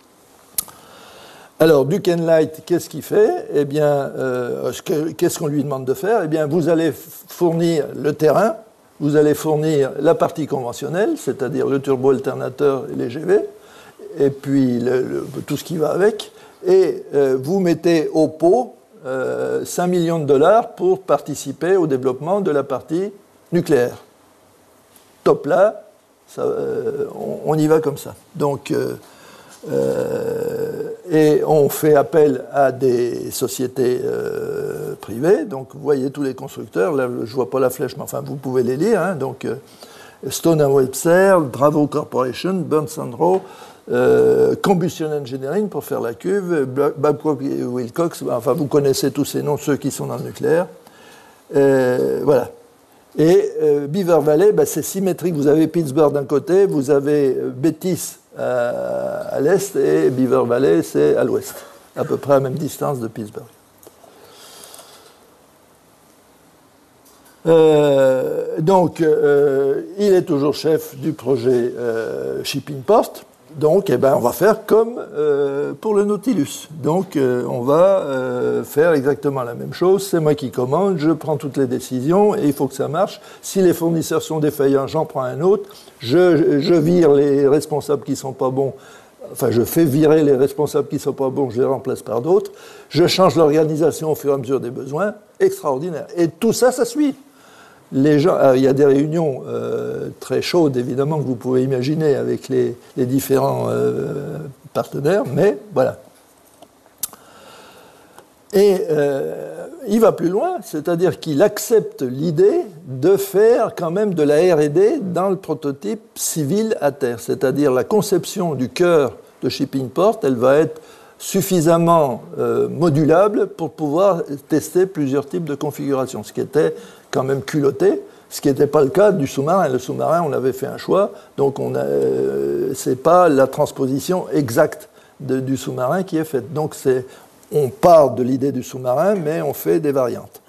Alors, Duquesne Light, qu'est-ce qu'il fait? Eh bien, euh, qu'est-ce qu'on lui demande de faire? Eh bien, vous allez fournir le terrain, vous allez fournir la partie conventionnelle, c'est-à-dire le turbo-alternateur et les G V, et puis le, le, tout ce qui va avec, et euh, vous mettez au pot euh, cinq millions de dollars pour participer au développement de la partie nucléaire. Top là, ça, euh, on, on y va comme ça. Donc, euh, euh, et on fait appel à des sociétés euh, privées, donc vous voyez tous les constructeurs, là je ne vois pas la flèche, mais enfin vous pouvez les lire, hein, donc euh, Stone and Webster, Bravo Corporation, Burns and Rowe, Euh, Combustion Engineering pour faire la cuve, Babcock et Wilcox, enfin vous connaissez tous ces noms, ceux qui sont dans le nucléaire. Euh, voilà. Et euh, Beaver Valley, bah, c'est symétrique. Vous avez Pittsburgh d'un côté, vous avez Betis à, à l'est et Beaver Valley, c'est à l'ouest, à peu près à la même distance de Pittsburgh. Euh, donc, euh, il est toujours chef du projet euh, Shipping Port. Donc, eh ben, on va faire comme euh, pour le Nautilus. Donc, euh, on va euh, faire exactement la même chose. C'est moi qui commande, je prends toutes les décisions et il faut que ça marche. Si les fournisseurs sont défaillants, j'en prends un autre. Je, je vire les responsables qui ne sont pas bons. Enfin, je fais virer les responsables qui ne sont pas bons, je les remplace par d'autres. Je change l'organisation au fur et à mesure des besoins. Extraordinaire. Et tout ça, ça suit. Les gens, alors, il y a des réunions euh, très chaudes, évidemment, que vous pouvez imaginer avec les, les différents euh, partenaires, mais voilà. Et euh, il va plus loin, c'est-à-dire qu'il accepte l'idée de faire quand même de la R et D dans le prototype civil à terre, c'est-à-dire la conception du cœur de Shippingport, elle va être suffisamment euh, modulable pour pouvoir tester plusieurs types de configurations, ce qui était quand même culotté, ce qui n'était pas le cas du sous-marin. Le sous-marin, on avait fait un choix, donc on a, euh, c'est pas la transposition exacte de, du sous-marin qui est faite. Donc c'est, on part de l'idée du sous-marin, mais on fait des variantes.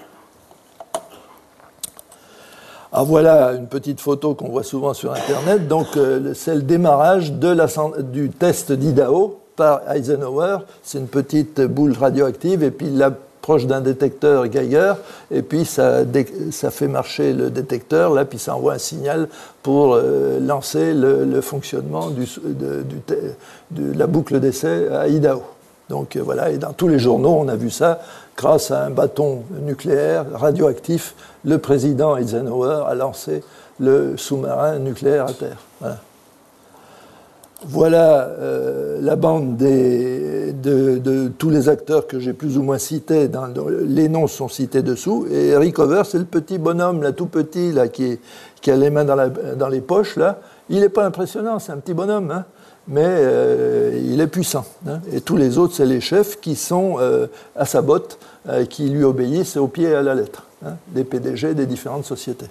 Alors voilà une petite photo qu'on voit souvent sur Internet. Donc euh, c'est le démarrage de la, du test d'Idaho par Eisenhower. C'est une petite boule radioactive et puis la proche d'un détecteur Geiger, et puis ça, ça fait marcher le détecteur, là, puis ça envoie un signal pour euh, lancer le, le fonctionnement du, de, du, de la boucle d'essai à Idaho. Donc euh, voilà, et dans tous les journaux, on a vu ça, grâce à un bâton nucléaire radioactif, le président Eisenhower a lancé le sous-marin nucléaire à terre. Voilà. Voilà euh, la bande des, de, de tous les acteurs que j'ai plus ou moins cités. Dans, dans, les noms sont cités dessous. Et Rickover, c'est le petit bonhomme, là, tout petit, là, qui, est, qui a les mains dans, la, dans les poches. Là. Il n'est pas impressionnant, c'est un petit bonhomme, hein, mais euh, il est puissant. Hein. Et tous les autres, c'est les chefs qui sont euh, à sa botte, euh, qui lui obéissent au pied et à la lettre, hein, des P D G des différentes sociétés.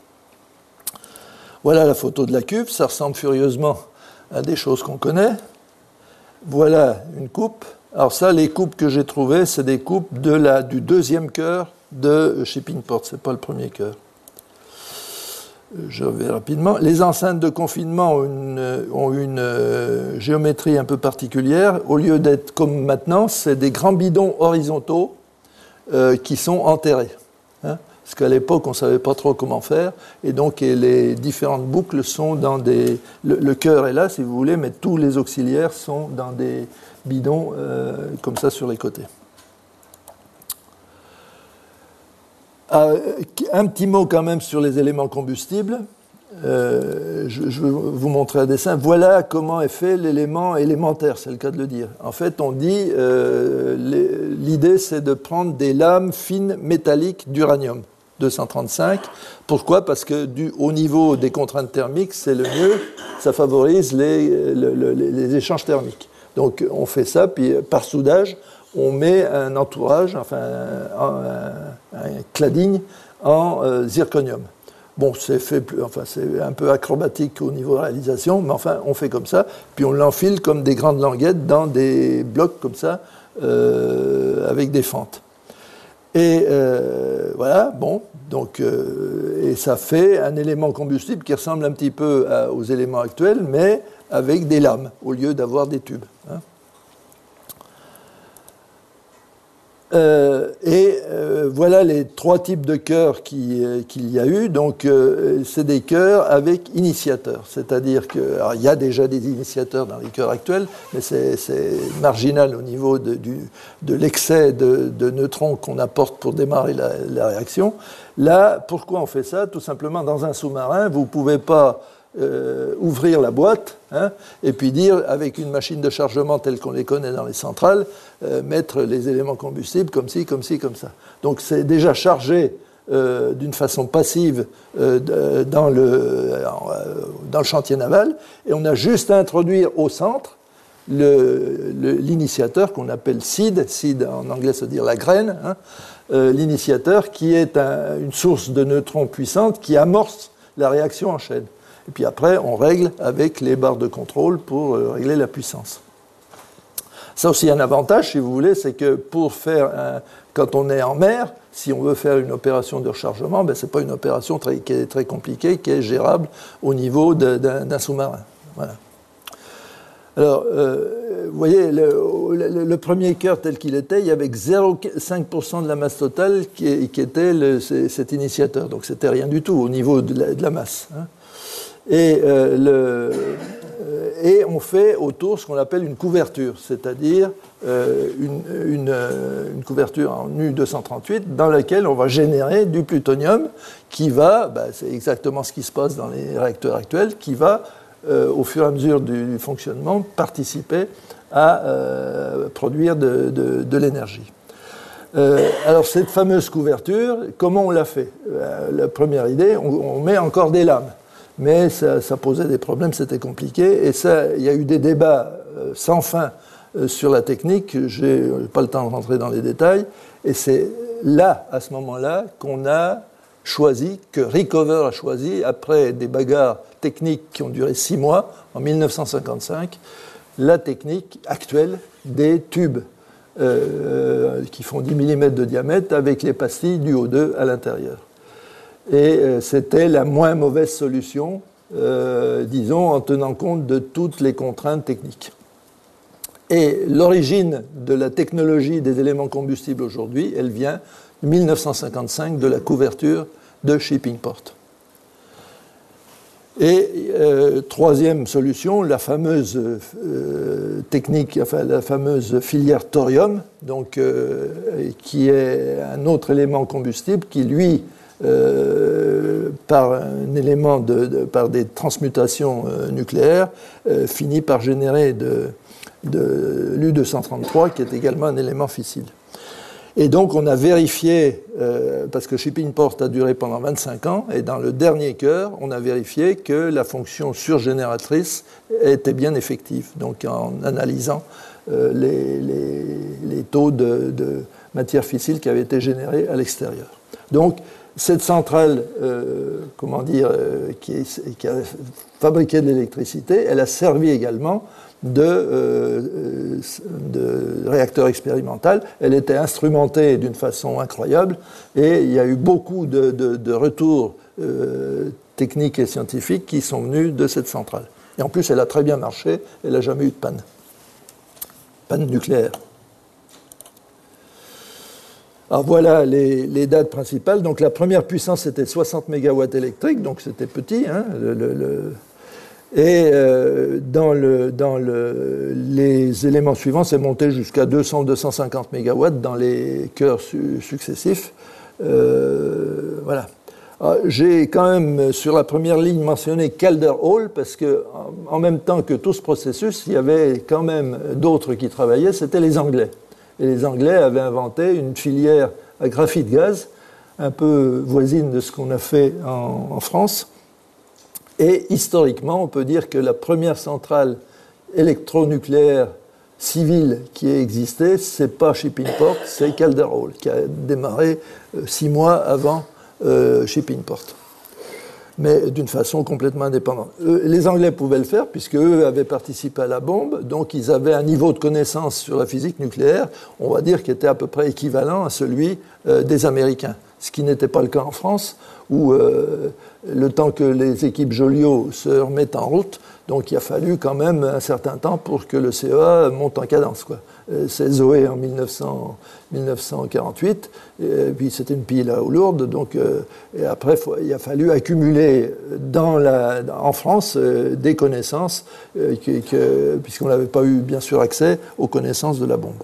Voilà la photo de la cuve, ça ressemble furieusement à des choses qu'on connaît. Voilà une coupe. Alors ça, les coupes que j'ai trouvées, c'est des coupes de la, du deuxième cœur de Shippingport, ce n'est pas le premier cœur. Je vais rapidement. Les enceintes de confinement ont une, ont une euh, géométrie un peu particulière. Au lieu d'être comme maintenant, c'est des grands bidons horizontaux euh, qui sont enterrés. Hein, parce qu'à l'époque, on ne savait pas trop comment faire, et donc et les différentes boucles sont dans des... Le, le cœur est là, si vous voulez, mais tous les auxiliaires sont dans des bidons euh, comme ça sur les côtés. Euh, un petit mot quand même sur les éléments combustibles. Euh, je, je vais vous montrer un dessin. Voilà comment est fait l'élément élémentaire, c'est le cas de le dire. En fait, on dit, euh, les, l'idée c'est de prendre des lames fines métalliques d'uranium deux cent trente-cinq. Pourquoi ? Parce que du, au niveau des contraintes thermiques, c'est le mieux, ça favorise les, le, le, les échanges thermiques. Donc on fait ça, puis par soudage, on met un entourage, enfin un, un, un cladding en euh, zirconium. Bon, c'est fait plus, enfin c'est un peu acrobatique au niveau de réalisation, mais enfin on fait comme ça, puis on l'enfile comme des grandes languettes dans des blocs comme ça, euh, avec des fentes. Et euh, voilà, bon, donc, euh, et ça fait un élément combustible qui ressemble un petit peu à, aux éléments actuels, mais avec des lames, au lieu d'avoir des tubes. Hein. Euh, et euh, voilà les trois types de cœurs qui, euh, qu'il y a eu. Donc, euh, c'est des cœurs avec initiateur. C'est-à-dire qu'il y a déjà des initiateurs dans les cœurs actuels, mais c'est, c'est marginal au niveau de, du, de l'excès de, de neutrons qu'on apporte pour démarrer la, la réaction. Là, pourquoi on fait ça ? Tout simplement, dans un sous-marin, vous ne pouvez pas Euh, ouvrir la boîte, hein, et puis dire, avec une machine de chargement telle qu'on les connaît dans les centrales, euh, mettre les éléments combustibles comme ci, comme ci, comme ça. Donc c'est déjà chargé euh, d'une façon passive euh, de, dans, le, euh, dans le chantier naval, et on a juste à introduire au centre le, le, l'initiateur qu'on appelle seed, seed en anglais ça veut dire la graine, hein, euh, l'initiateur qui est un, une source de neutrons puissante qui amorce la réaction en chaîne. Et puis après, on règle avec les barres de contrôle pour euh, régler la puissance. Ça aussi, un avantage, si vous voulez, c'est que pour faire, un, quand on est en mer, si on veut faire une opération de rechargement, ben, ce n'est pas une opération très, qui est très compliquée, qui est gérable au niveau de, d'un, d'un sous-marin. Voilà. Alors, euh, vous voyez, le, le, le premier cœur tel qu'il était, il y avait zéro virgule cinq pour cent de la masse totale qui, qui était le, cet initiateur. Donc, c'était rien du tout au niveau de la, de la masse. Hein. Et, euh, le, euh, et on fait autour ce qu'on appelle une couverture, c'est-à-dire euh, une, une, une couverture en U deux cent trente-huit dans laquelle on va générer du plutonium qui va, ben, c'est exactement ce qui se passe dans les réacteurs actuels, qui va, euh, au fur et à mesure du, du fonctionnement, participer à euh, produire de, de, de l'énergie. Euh, alors cette fameuse couverture, comment on l'a fait ? euh, La première idée, on, on met encore des lames. Mais ça, ça posait des problèmes, c'était compliqué. Et ça, il y a eu des débats euh, sans fin euh, sur la technique. Je n'ai pas le temps de rentrer dans les détails. Et c'est là, à ce moment-là, qu'on a choisi, que Rickover a choisi, après des bagarres techniques qui ont duré six mois, en mille neuf cent cinquante-cinq, la technique actuelle des tubes euh, qui font dix millimètres de diamètre avec les pastilles du O deux à l'intérieur. Et euh, c'était la moins mauvaise solution, euh, disons, en tenant compte de toutes les contraintes techniques. Et l'origine de la technologie des éléments combustibles aujourd'hui, elle vient de mille neuf cent cinquante-cinq, de la couverture de Shippingport. Et euh, troisième solution, la fameuse euh, technique, enfin la fameuse filière thorium, donc, euh, qui est un autre élément combustible qui, lui, Euh, par un élément de, de, par des transmutations euh, nucléaires, euh, finit par générer de, de l'U deux cent trente-trois, qui est également un élément fissile. Et donc on a vérifié, euh, parce que Shippingport a duré pendant vingt-cinq ans, et dans le dernier cœur, on a vérifié que la fonction surgénératrice était bien effective, donc en analysant euh, les, les, les taux de, de matière fissile qui avaient été générés à l'extérieur. Donc, cette centrale, euh, comment dire, euh, qui, est, qui a fabriqué de l'électricité, elle a servi également de, euh, de réacteur expérimental. Elle était instrumentée d'une façon incroyable et il y a eu beaucoup de, de, de retours euh, techniques et scientifiques qui sont venus de cette centrale. Et en plus, elle a très bien marché, elle n'a jamais eu de panne. Panne nucléaire. Alors voilà les, les dates principales. Donc la première puissance c'était soixante mégawatts électriques, donc c'était petit. Hein, le, le, le... Et euh, dans, le, dans le, les éléments suivants, c'est monté jusqu'à deux cents à deux cent cinquante mégawatts dans les cœurs su- successifs. Euh, voilà. Alors, j'ai quand même sur la première ligne mentionné Calder Hall parce que en, en même temps que tout ce processus, il y avait quand même d'autres qui travaillaient. C'était les Anglais. Et les Anglais avaient inventé une filière à graphite gaz, un peu voisine de ce qu'on a fait en, en France. Et historiquement, on peut dire que la première centrale électronucléaire civile qui a existé, c'est pas Shippingport, c'est Calder Hall, qui a démarré euh, six mois avant euh, Shippingport, mais d'une façon complètement indépendante. Eux, les Anglais pouvaient le faire, puisque eux avaient participé à la bombe, donc ils avaient un niveau de connaissance sur la physique nucléaire, on va dire, qui était à peu près équivalent à celui euh, des Américains, ce qui n'était pas le cas en France, où euh, le temps que les équipes Joliot se remettent en route, donc il a fallu quand même un certain temps pour que le C E A monte en cadence, quoi. C'est Zoé en mille neuf cents, mille neuf cent quarante-huit, et puis c'était une pile à eau lourde, donc euh, et après faut, il a fallu accumuler dans la, en France euh, des connaissances, euh, que, que, puisqu'on n'avait pas eu bien sûr accès aux connaissances de la bombe.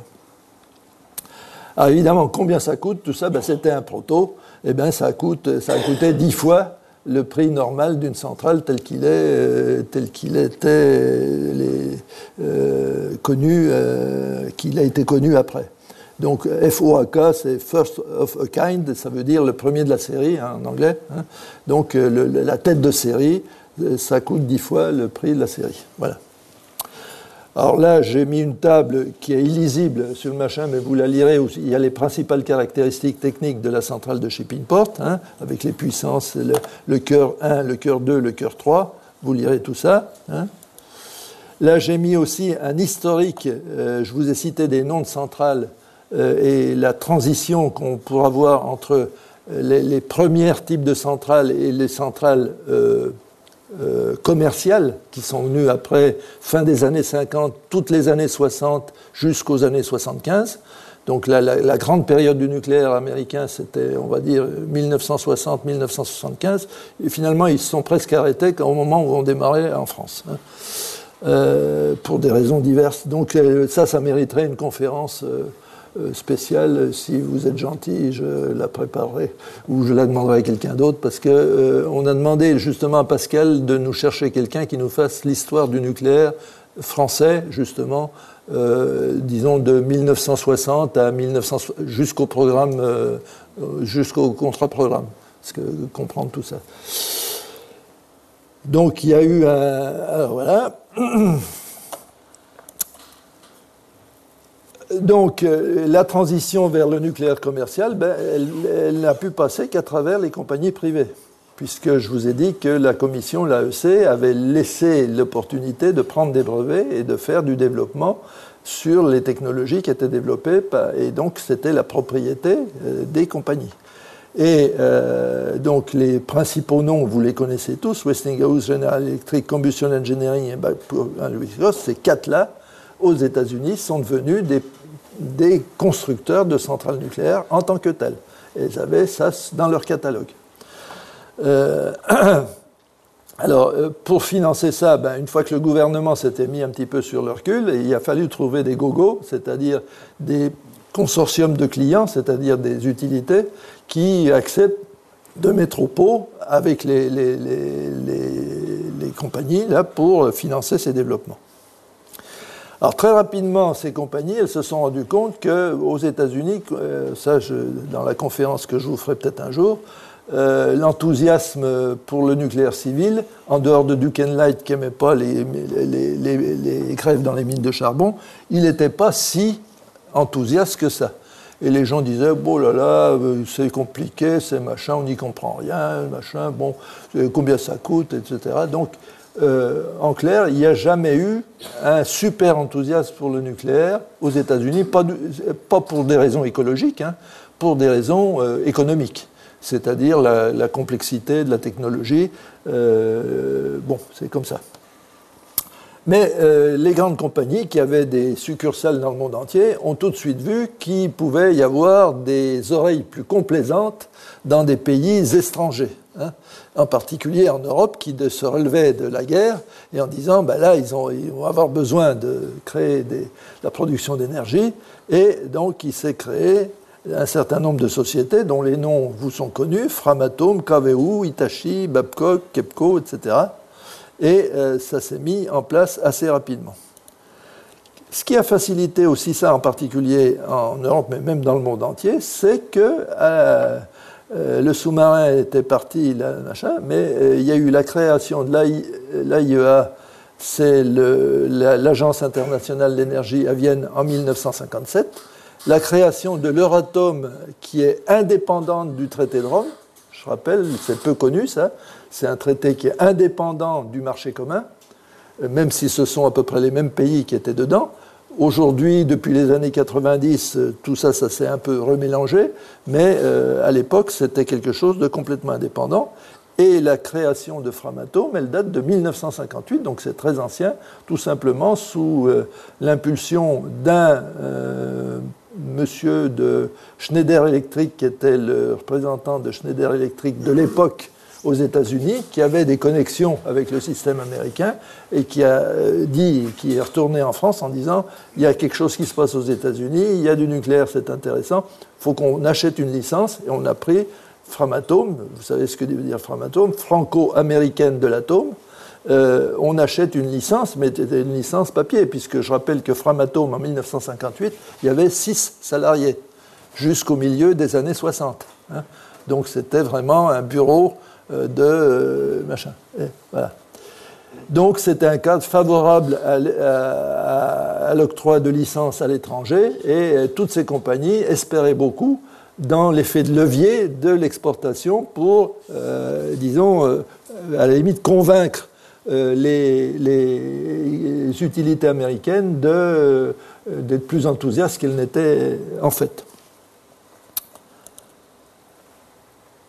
Alors évidemment, combien ça coûte tout ça? Ben, c'était un proto, et ben ça coûte, ça a coûté dix fois le prix normal d'une centrale tel qu'il est, euh, tel qu'il était les, euh, connu, euh, qu'il a été connu après. Donc F O A K, c'est First of a Kind, ça veut dire le premier de la série hein, en anglais. Hein. Donc le, la tête de série, ça coûte dix fois le prix de la série. Voilà. Alors là, j'ai mis une table qui est illisible sur le machin, mais vous la lirez aussi. Il y a les principales caractéristiques techniques de la centrale de Shippingport, hein, avec les puissances, le, le cœur un, le cœur deux, le cœur trois. Vous lirez tout ça. Hein. Là, j'ai mis aussi un historique. Euh, je vous ai cité des noms de centrales euh, et la transition qu'on pourra voir entre les, les premiers types de centrales et les centrales euh, euh, commerciales qui sont venues après fin des années cinquante, toutes les années soixante jusqu'aux années soixante-quinze. Donc la, la, la grande période du nucléaire américain, c'était, on va dire, mille neuf cent soixante à mille neuf cent soixante-quinze. Et finalement, ils se sont presque arrêtés au moment où on démarrait en France, hein, euh, pour des raisons diverses. Donc ça, ça mériterait une conférence euh, spéciale. Si vous êtes gentil, je la préparerai ou je la demanderai à quelqu'un d'autre, parce qu'on euh, a demandé justement à Pascal de nous chercher quelqu'un qui nous fasse l'histoire du nucléaire français, justement, Euh, disons de mille neuf cent soixante à mille neuf cents jusqu'au programme, euh, jusqu'au contrat-programme, parce que comprendre tout ça. Donc il y a eu un, alors voilà. Donc euh, la transition vers le nucléaire commercial, ben, elle, elle n'a pu passer qu'à travers les compagnies privées, puisque je vous ai dit que la commission, l'A E C, avait laissé l'opportunité de prendre des brevets et de faire du développement sur les technologies qui étaient développées, et donc c'était la propriété des compagnies. Et euh, donc les principaux noms, vous les connaissez tous, Westinghouse, General Electric, Combustion Engineering et Baker, ces quatre-là, aux États-Unis, sont devenus des, des constructeurs de centrales nucléaires en tant que tels. Et ils avaient ça dans leur catalogue. Euh, alors, pour financer ça, ben, une fois que le gouvernement s'était mis un petit peu sur le recul, il a fallu trouver des gogos, c'est-à-dire des consortiums de clients, c'est-à-dire des utilités, qui acceptent de mettre au pot avec les, les, les, les, les compagnies là, pour financer ces développements. Alors très rapidement, ces compagnies, elles se sont rendues compte qu'aux États-Unis, ça je, dans la conférence que je vous ferai peut-être un jour, Euh, l'enthousiasme pour le nucléaire civil, en dehors de Duke and Light qui n'aimait pas les, les, les, les grèves dans les mines de charbon, il n'était pas si enthousiaste que ça. Et les gens disaient, bon là là, c'est compliqué, c'est machin, on n'y comprend rien, machin, bon, combien ça coûte, et cetera. Donc, euh, en clair, il n'y a jamais eu un super enthousiasme pour le nucléaire aux États-Unis, pas, pas pour des raisons écologiques, hein, pour des raisons euh, économiques. C'est-à-dire la, la complexité de la technologie. Euh, bon, c'est comme ça. Mais euh, les grandes compagnies qui avaient des succursales dans le monde entier ont tout de suite vu qu'il pouvait y avoir des oreilles plus complaisantes dans des pays étrangers, hein, en particulier en Europe, qui de, se relevaient de la guerre et en disant, ben là, ils, ont, ils vont avoir besoin de créer des, la production d'énergie, et donc il s'est créé un certain nombre de sociétés dont les noms vous sont connus, Framatome, K V U, Hitachi, Babcock, Kepco, et cetera. Et euh, ça s'est mis en place assez rapidement. Ce qui a facilité aussi ça, en particulier en Europe, mais même dans le monde entier, c'est que euh, euh, le sous-marin était parti, là, machin, mais euh, il y a eu la création de l'A I E A, c'est le, la, l'Agence internationale de l'énergie à Vienne en mille neuf cent cinquante-sept, la création de l'Euratom, qui est indépendante du traité de Rome. Je rappelle, c'est peu connu ça, c'est un traité qui est indépendant du marché commun, même si ce sont à peu près les mêmes pays qui étaient dedans. Aujourd'hui, depuis les années quatre-vingt-dix, tout ça, ça s'est un peu remélangé, mais euh, à l'époque, c'était quelque chose de complètement indépendant. Et la création de Framatome, elle date de mille neuf cent cinquante-huit, donc c'est très ancien, tout simplement sous euh, l'impulsion d'un euh, monsieur de Schneider Electric, qui était le représentant de Schneider Electric de l'époque aux États-Unis, qui avait des connexions avec le système américain et qui a dit, qui est retourné en France en disant, il y a quelque chose qui se passe aux États-Unis, il y a du nucléaire, c'est intéressant, il faut qu'on achète une licence, et on a pris Framatome, vous savez ce que veut dire Framatome, franco-américaine de l'atome. Euh, on achète une licence, mais c'était une licence papier, puisque je rappelle que Framatome, en mille neuf cent cinquante-huit, il y avait six salariés, jusqu'au milieu des années soixante. Hein. Donc c'était vraiment un bureau euh, de euh, machin. Et voilà. Donc c'était un cadre favorable à, à, à l'octroi de licences à l'étranger, et euh, toutes ces compagnies espéraient beaucoup dans l'effet de levier de l'exportation pour, euh, disons, euh, à la limite, convaincre euh, les, les utilités américaines de, euh, d'être plus enthousiastes qu'elles n'étaient en fait.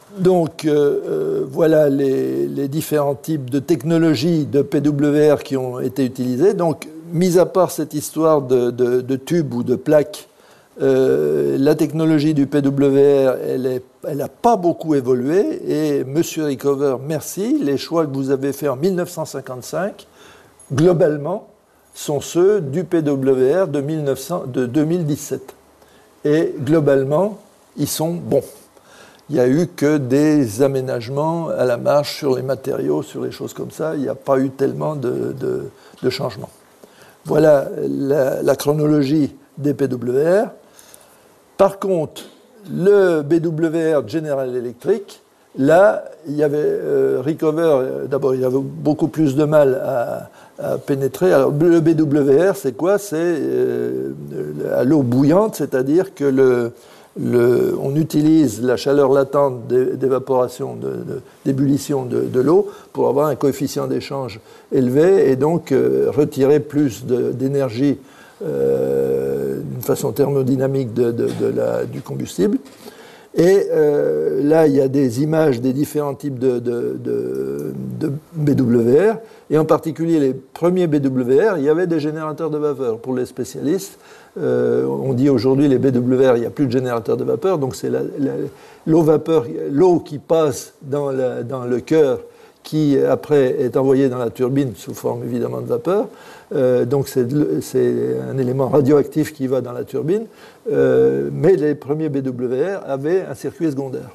Donc, euh, voilà les, les différents types de technologies de P W R qui ont été utilisées. Donc, mis à part cette histoire de, de, de tube ou de plaque, euh, la technologie du P W R, elle n'a pas beaucoup évolué. Et Monsieur Rickover, merci. Les choix que vous avez faits en mille neuf cent cinquante-cinq, globalement, sont ceux du P W R de, mille neuf cents, de deux mille dix-sept. Et globalement, ils sont bons. Il n'y a eu que des aménagements à la marge sur les matériaux, sur les choses comme ça. Il n'y a pas eu tellement de, de, de changements. Voilà la, la chronologie des P W R. Par contre, le B W R General Electric, là, il y avait euh, Rickover, d'abord, il avait beaucoup plus de mal à, à pénétrer. Alors, le B W R, c'est quoi? C'est euh, à l'eau bouillante, c'est-à-dire que le, le, on utilise la chaleur latente d'évaporation, de, de, d'ébullition de, de l'eau pour avoir un coefficient d'échange élevé et donc euh, retirer plus de, d'énergie euh, d'une façon thermodynamique de, de, de la, du combustible. Et euh, là, il y a des images des différents types de, de, de, de B W R, et en particulier les premiers B W R, il y avait des générateurs de vapeur. Pour les spécialistes, euh, on dit aujourd'hui les B W R, il n'y a plus de générateurs de vapeur, donc c'est la, la, l'eau vapeur, l'eau qui passe dans, la, dans le cœur, qui après est envoyée dans la turbine sous forme évidemment de vapeur. Euh, donc c'est, c'est un élément radioactif qui va dans la turbine, euh, mais les premiers B W R avaient un circuit secondaire.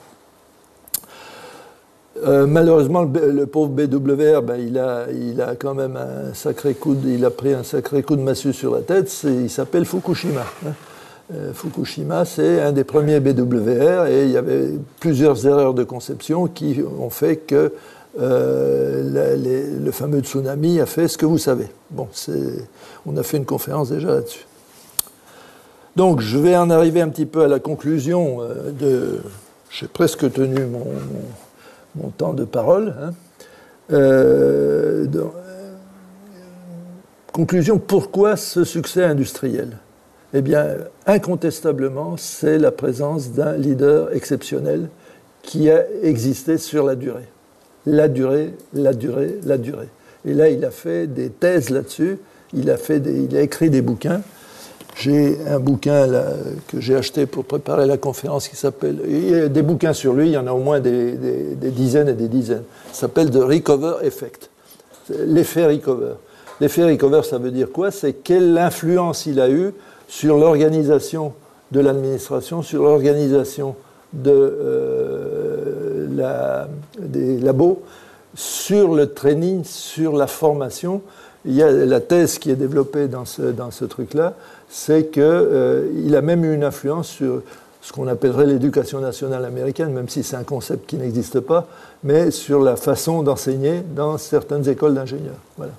Euh, malheureusement, le, le pauvre B W R, ben, il, a, il a quand même un sacré coup de, il a pris un sacré coup de massue sur la tête. C'est, il s'appelle Fukushima. Hein. Euh, Fukushima, c'est un des premiers B W R, et il y avait plusieurs erreurs de conception qui ont fait que Euh, la, les, le fameux tsunami a fait ce que vous savez. Bon, c'est, on a fait une conférence déjà là-dessus. Donc, je vais en arriver un petit peu à la conclusion euh, de... J'ai presque tenu mon, mon, mon temps de parole. Hein. Euh, de, euh, conclusion, pourquoi ce succès industriel? Eh bien, incontestablement, c'est la présence d'un leader exceptionnel qui a existé sur la durée. La durée, la durée, la durée. Et là, il a fait des thèses là-dessus, il a, fait des, il a écrit des bouquins. J'ai un bouquin là, que j'ai acheté pour préparer la conférence qui s'appelle... Il y a des bouquins sur lui, il y en a au moins des, des, des dizaines et des dizaines. Ça s'appelle The Rickover Effect, l'effet Rickover. L'effet Rickover, ça veut dire quoi? C'est quelle influence il a eu sur l'organisation de l'administration, sur l'organisation de... Euh, La, des labos, sur le training, sur la formation. Il y a la thèse qui est développée dans ce, dans ce truc-là, c'est qu'il euh, a même eu une influence sur ce qu'on appellerait l'éducation nationale américaine, même si c'est un concept qui n'existe pas, mais sur la façon d'enseigner dans certaines écoles d'ingénieurs. Voilà.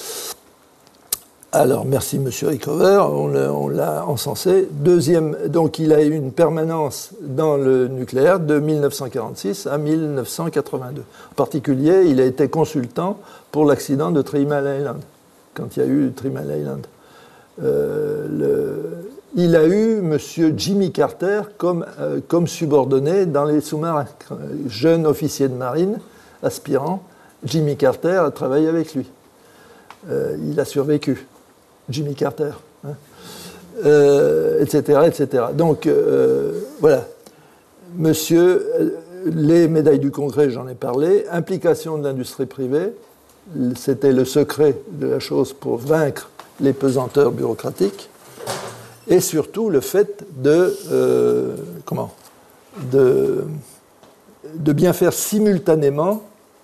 Alors, merci M. Rickover, on l'a, on l'a encensé. Deuxième, donc il a eu une permanence dans le nucléaire de mille neuf cent quarante-six à mille neuf cent quatre-vingt-deux. En particulier, il a été consultant pour l'accident de Three Mile Island, quand il y a eu Three Mile Island. Euh, le, il a eu M. Jimmy Carter comme, euh, comme subordonné dans les sous-marins. Jeune officier de marine, aspirant, Jimmy Carter a travaillé avec lui. Euh, il a survécu. Jimmy Carter, hein, euh, et cetera, et cetera. Donc, euh, voilà. Monsieur, les médailles du Congrès, j'en ai parlé. Implication de l'industrie privée, c'était le secret de la chose pour vaincre les pesanteurs bureaucratiques. Et surtout, le fait de, euh, comment, de, de bien faire simultanément.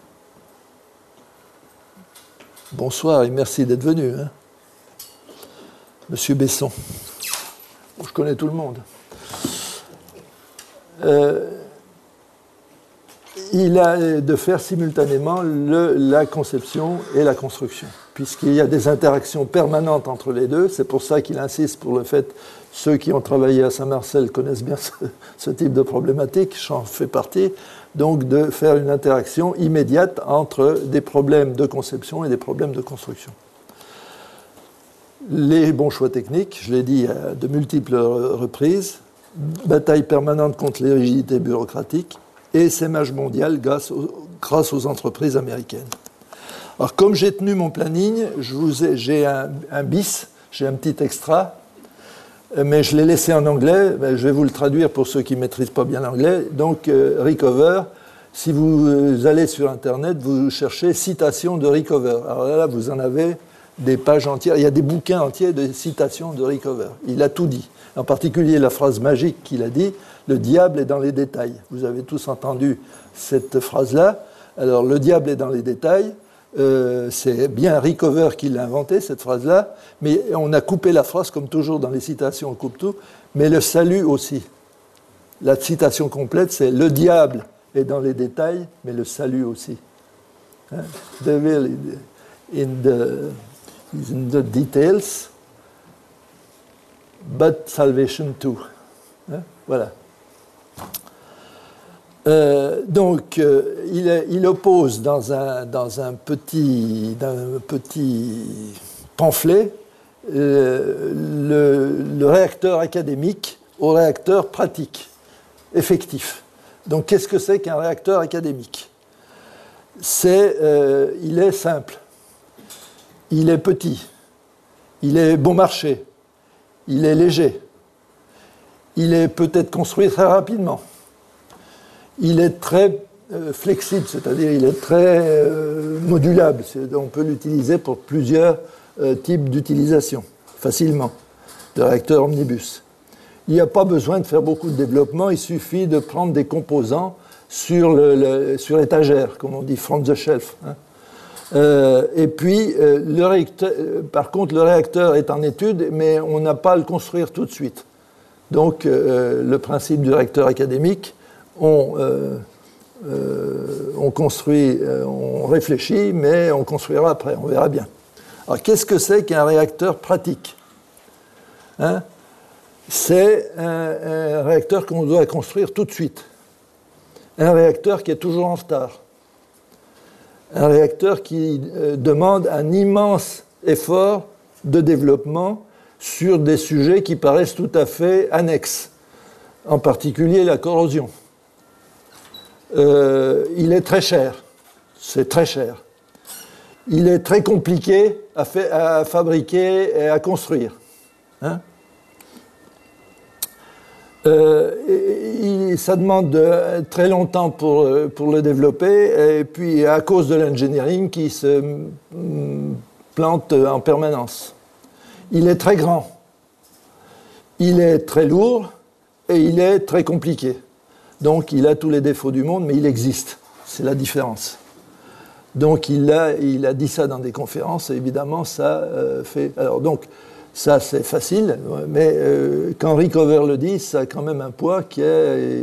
Bonsoir et merci d'être venu. Hein. Monsieur Besson. Je connais tout le monde. Euh, il a de faire simultanément le, la conception et la construction, puisqu'il y a des interactions permanentes entre les deux. C'est pour ça qu'il insiste pour le fait, ceux qui ont travaillé à Saint-Marcel connaissent bien ce, ce type de problématique, j'en fais partie, donc de faire une interaction immédiate entre des problèmes de conception et des problèmes de construction. Les bons choix techniques, je l'ai dit à de multiples reprises, bataille permanente contre les rigidités bureaucratiques, et essaimage mondial grâce aux, grâce aux entreprises américaines. Alors, comme j'ai tenu mon planning, je vous ai, j'ai un, un bis, j'ai un petit extra, mais je l'ai laissé en anglais. Ben, je vais vous le traduire pour ceux qui ne maîtrisent pas bien l'anglais. Donc, euh, Rickover, si vous allez sur Internet, vous cherchez citation de Rickover. Alors là, vous en avez des pages entières. Il y a des bouquins entiers de citations de Rickover. Il a tout dit. En particulier la phrase magique qu'il a dit, le diable est dans les détails. Vous avez tous entendu cette phrase-là. Alors, le diable est dans les détails. Euh, c'est bien Rickover qui l'a inventé, cette phrase-là, mais on a coupé la phrase, comme toujours dans les citations, on coupe tout, mais le salut aussi. La citation complète, c'est « Le diable est dans les détails, mais le salut aussi. Hein? Devil in the, is in the details, but salvation too. Hein? Voilà. Euh, donc, euh, il, il oppose dans un, dans un, petit, dans un petit pamphlet euh, le, le réacteur académique au réacteur pratique, effectif. Donc, qu'est-ce que c'est qu'un réacteur académique ? C'est, euh, il est simple, il est petit, il est bon marché, il est léger, il est peut-être construit très rapidement. Il est très euh, flexible, c'est-à-dire il est très euh, modulable. C'est, on peut l'utiliser pour plusieurs euh, types d'utilisation, facilement, de réacteur omnibus. Il n'y a pas besoin de faire beaucoup de développement, il suffit de prendre des composants sur, le, le, sur l'étagère, comme on dit, from the shelf. Hein. Euh, et puis, euh, le réacteur, euh, par contre, le réacteur est en étude, mais on n'a pas à le construire tout de suite. Donc, euh, le principe du réacteur académique, On, euh, euh, on construit, euh, on réfléchit, mais on construira après, on verra bien. Alors, qu'est-ce que c'est qu'un réacteur pratique ? Hein ? C'est un, un réacteur qu'on doit construire tout de suite. Un réacteur qui est toujours en retard. Un réacteur qui euh, demande un immense effort de développement sur des sujets qui paraissent tout à fait annexes, en particulier la corrosion. Euh, il est très cher, c'est très cher. Il est très compliqué à, fa- à fabriquer et à construire. Hein euh, et, et, ça demande de, très longtemps pour, pour le développer, et puis à cause de l'engineering qui se mm, plante en permanence. Il est très grand, il est très lourd et il est très compliqué. Donc, il a tous les défauts du monde, mais il existe. C'est la différence. Donc, il a, il a dit ça dans des conférences, et évidemment, ça euh, fait... Alors, donc, ça, c'est facile, mais euh, quand Rickover le dit, ça a quand même un poids qui est...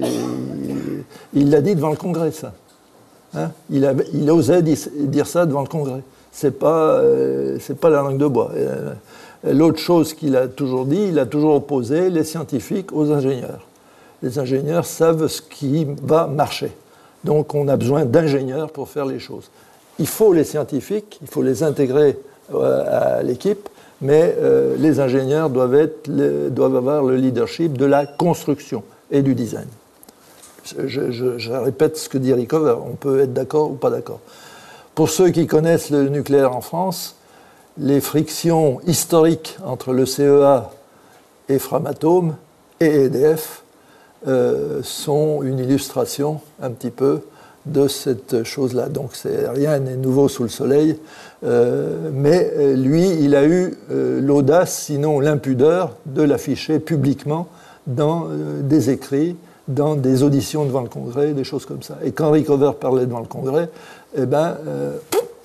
Il l'a dit devant le Congrès, ça. Hein il, a, il osait dire, dire ça devant le Congrès. C'est pas, euh, c'est pas la langue de bois. Euh, l'autre chose qu'il a toujours dit, il a toujours opposé les scientifiques aux ingénieurs. Les ingénieurs savent ce qui va marcher. Donc, on a besoin d'ingénieurs pour faire les choses. Il faut les scientifiques, il faut les intégrer à l'équipe, mais euh, les ingénieurs doivent, être, le, doivent avoir le leadership de la construction et du design. Je, je, je répète ce que dit Rickover, on peut être d'accord ou pas d'accord. Pour ceux qui connaissent le nucléaire en France, les frictions historiques entre le C E A et Framatome et E D F Euh, sont une illustration un petit peu de cette chose-là. Donc c'est, rien n'est nouveau sous le soleil, euh, mais euh, lui, il a eu euh, l'audace, sinon l'impudeur, de l'afficher publiquement dans euh, des écrits, dans des auditions devant le Congrès, des choses comme ça. Et quand Rickover parlait devant le Congrès, eh ben, euh,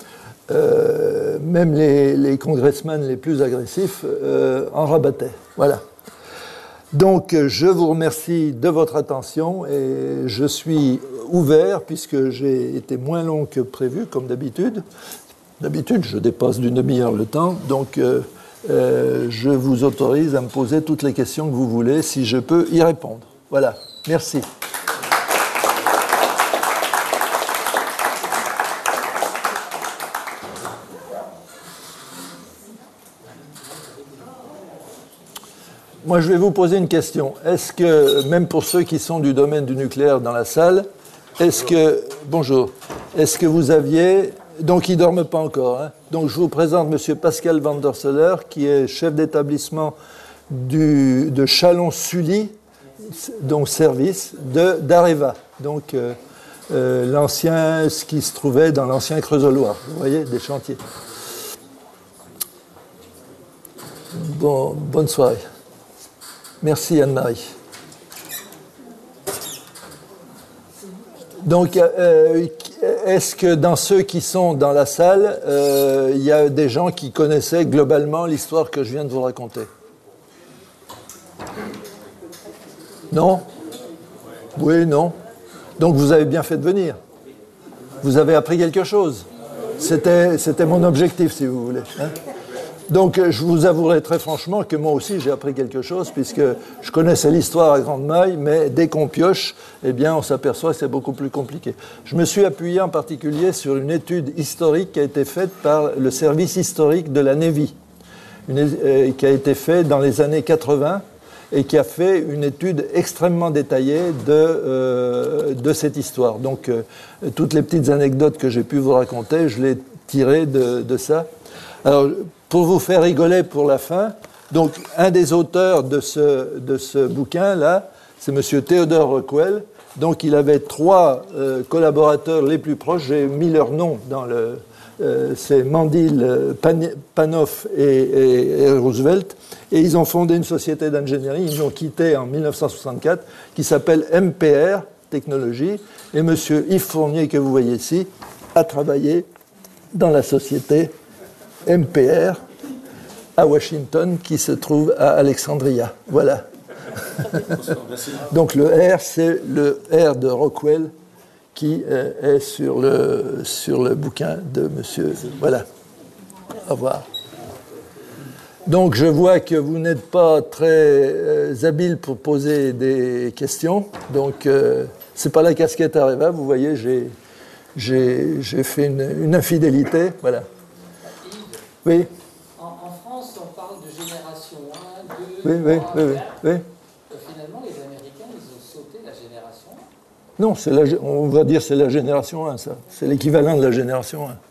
euh, même les, les congressmen les plus agressifs euh, en rabattaient. Voilà. Donc, je vous remercie de votre attention et je suis ouvert, puisque j'ai été moins long que prévu, comme d'habitude. D'habitude, je dépasse d'une demi-heure le temps, donc euh, euh, je vous autorise à me poser toutes les questions que vous voulez, si je peux y répondre. Voilà, merci. Moi, je vais vous poser une question. Est-ce que, même pour ceux qui sont du domaine du nucléaire dans la salle, est-ce que... Bonjour. Est-ce que vous aviez... Donc, ils ne dorment pas encore. Hein. Donc, je vous présente M. Pascal van der Seller, qui est chef d'établissement du, de Chalon-Sully, donc service, de, d'Areva. Donc, euh, euh, l'ancien, ce qui se trouvait dans l'ancien Creusot-Loire. Vous voyez, des chantiers. Bon, bonne soirée. Merci Anne-Marie. Donc, euh, est-ce que dans ceux qui sont dans la salle, euh, il y a des gens qui connaissaient globalement l'histoire que je viens de vous raconter? Non? Oui, non. Donc vous avez bien fait de venir. Vous avez appris quelque chose. C'était, c'était mon objectif, si vous voulez. Hein? Donc, je vous avouerai très franchement que moi aussi, j'ai appris quelque chose, puisque je connaissais l'histoire à grande maille, mais dès qu'on pioche, eh bien, on s'aperçoit que c'est beaucoup plus compliqué. Je me suis appuyé en particulier sur une étude historique qui a été faite par le service historique de la Navy, une, euh, qui a été faite dans les années quatre-vingts, et qui a fait une étude extrêmement détaillée de, euh, de cette histoire. Donc, euh, toutes les petites anecdotes que j'ai pu vous raconter, je les tirées de, de ça. Alors, pour vous faire rigoler pour la fin, donc un des auteurs de ce, de ce bouquin-là, c'est M. Theodore Rockwell. Donc il avait trois euh, collaborateurs les plus proches, j'ai mis leur nom dans le... Euh, c'est Mandil, Pan, Panoff et, et, et Roosevelt. Et ils ont fondé une société d'ingénierie, ils l'ont quittée en mille neuf cent soixante-quatre, qui s'appelle M P R, Technologie. Et M. Yves Fournier, que vous voyez ici, a travaillé dans la société M P R à Washington, qui se trouve à Alexandria. Voilà. Donc le R, c'est le R de Rockwell, qui euh, est sur le, sur le bouquin de monsieur. Voilà. Au revoir. Donc je vois que vous n'êtes pas très euh, habile pour poser des questions. Donc euh, c'est pas la casquette Areva, vous voyez, j'ai, j'ai, j'ai fait une, une infidélité. Voilà. Oui. En, en France, on parle de génération un, deux, oui, oui, trois, oui, oui, oui. Finalement, les Américains, ils ont sauté la génération un. Non, c'est la, on va dire c'est la génération un, ça. C'est l'équivalent de la génération un.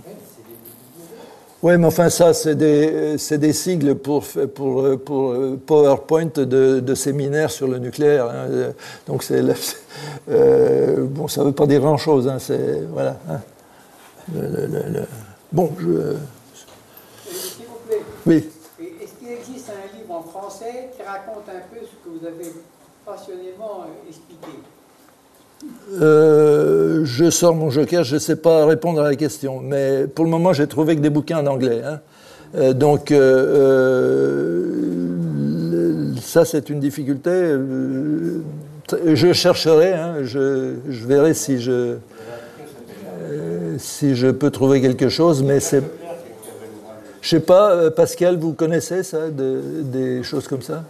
Oui, mais enfin, ça, c'est des, c'est des sigles pour, pour, pour PowerPoint de, de séminaires sur le nucléaire. Hein. Donc, c'est, euh, bon, ça ne veut pas dire grand-chose. Hein. C'est, voilà. Hein. Le, le, le, bon, je... S'il vous plaît. Oui. Est-ce qu'il existe un livre en français qui raconte un peu ce que vous avez passionnément expliqué? Euh, je sors mon joker, je ne sais pas répondre à la question, mais pour le moment, j'ai trouvé que des bouquins en anglais. Hein. Euh, donc, euh, euh, ça, c'est une difficulté. Euh, je chercherai, hein, je, je verrai si je, euh, si je peux trouver quelque chose, mais c'est... Je ne sais pas, Pascal, vous connaissez ça, de, des choses comme ça?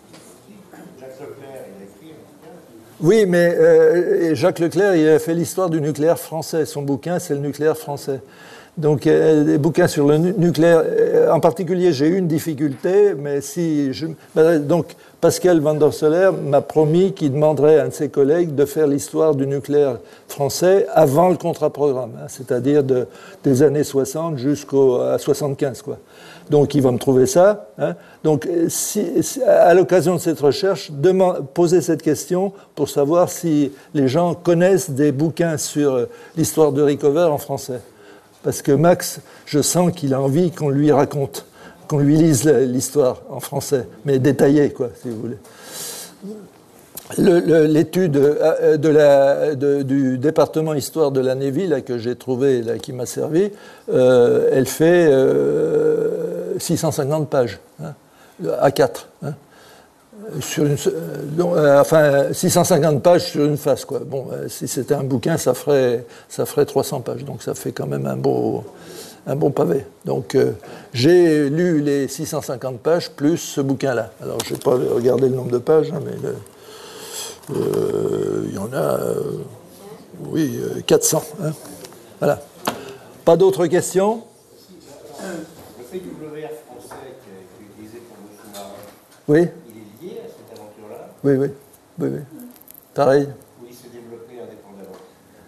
Oui, mais euh, Jacques Leclerc, il a fait l'histoire du nucléaire français. Son bouquin, c'est le nucléaire français. Donc, euh, des bouquins sur le nu- nucléaire. Euh, en particulier, j'ai eu une difficulté, mais si je... Donc, Pascal van der Seller m'a promis qu'il demanderait à un de ses collègues de faire l'histoire du nucléaire français avant le contrat-programme, hein, c'est-à-dire de, des années soixante jusqu'à soixante-quinze, quoi. Donc, il va me trouver ça. Hein. Donc, si, si, à l'occasion de cette recherche, demande, posez cette question pour savoir si les gens connaissent des bouquins sur l'histoire de Rickover en français. Parce que Max, je sens qu'il a envie qu'on lui raconte, qu'on lui lise l'histoire en français, mais détaillée, quoi, si vous voulez. Le, le, l'étude de la, de, du département histoire de la Navy, là, que j'ai trouvé, là, qui m'a servi, euh, elle fait euh, six cent cinquante pages, hein, A quatre. Hein, sur une, donc, euh, enfin, six cent cinquante pages sur une face, quoi. Bon, euh, si c'était un bouquin, ça ferait, ça ferait trois cents pages, donc ça fait quand même un beau, un bon pavé. Donc, euh, j'ai lu les six cent cinquante pages plus ce bouquin-là. Alors, je n'ai pas regardé le nombre de pages, hein, mais... Le, Il euh, y en a, euh, oui, euh, quatre cents. Hein. Voilà. Pas d'autres questions? Le P W R français qui a été utilisé pour le sous-marin, oui. Il est lié à cette aventure-là? Oui, oui. oui, oui. Pareil. Ou il s'est développé indépendamment?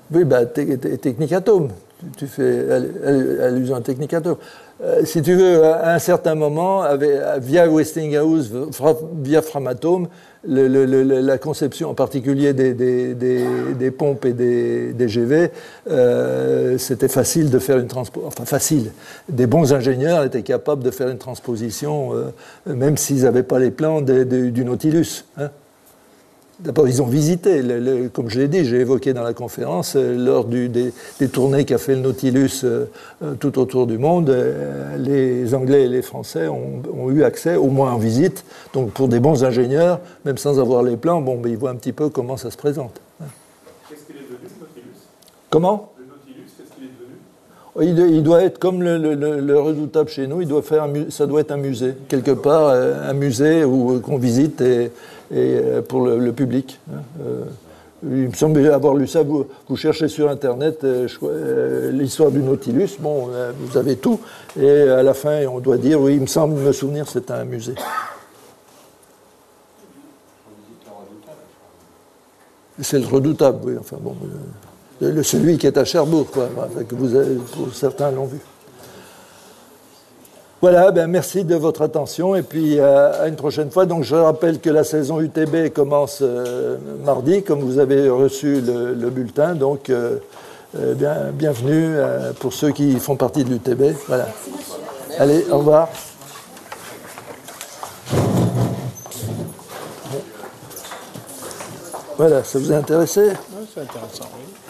Oui, bah, Technicatome. Tu fais allusion à Technicatome. Euh, si tu veux, à un certain moment, avec, via Westinghouse, via Framatome, le, le, le, la conception en particulier des, des, des, des pompes et des, des G V, euh, c'était facile de faire une transposition. Enfin, facile. Des bons ingénieurs étaient capables de faire une transposition, euh, même s'ils n'avaient pas les plans de, de, du Nautilus. Hein. D'abord, ils ont visité, le, le, comme je l'ai dit, j'ai évoqué dans la conférence, euh, lors du, des, des tournées qu'a fait le Nautilus euh, tout autour du monde, euh, les Anglais et les Français ont, ont eu accès, au moins en visite. Donc, pour des bons ingénieurs, même sans avoir les plans, bon, ben, ils voient un petit peu comment ça se présente. Qu'est-ce qu'il est devenu, le Nautilus? Comment? Le Nautilus, qu'est-ce qu'il est devenu? Il, il doit être comme le, le, le Redoutable chez nous, il doit faire un, ça doit être un musée, quelque part, un musée où, qu'on visite et, et pour le, le public. Euh, il me semble avoir lu ça, vous, vous cherchez sur Internet euh, euh, l'histoire du Nautilus, bon, euh, vous avez tout, et à la fin, on doit dire, oui, il me semble me souvenir, c'est un musée. C'est le Redoutable, oui, enfin bon, euh, le, celui qui est à Cherbourg, quoi, enfin, que vous avez, pour certains l'ont vu. Voilà, ben merci de votre attention et puis euh, à une prochaine fois. Donc je rappelle que la saison U T B commence euh, mardi, comme vous avez reçu le, le bulletin. Donc euh, euh, bien, bienvenue euh, pour ceux qui font partie de l'U T B. Voilà. Allez, au revoir. Voilà, ça vous a intéressé? Oui, c'est intéressant, oui.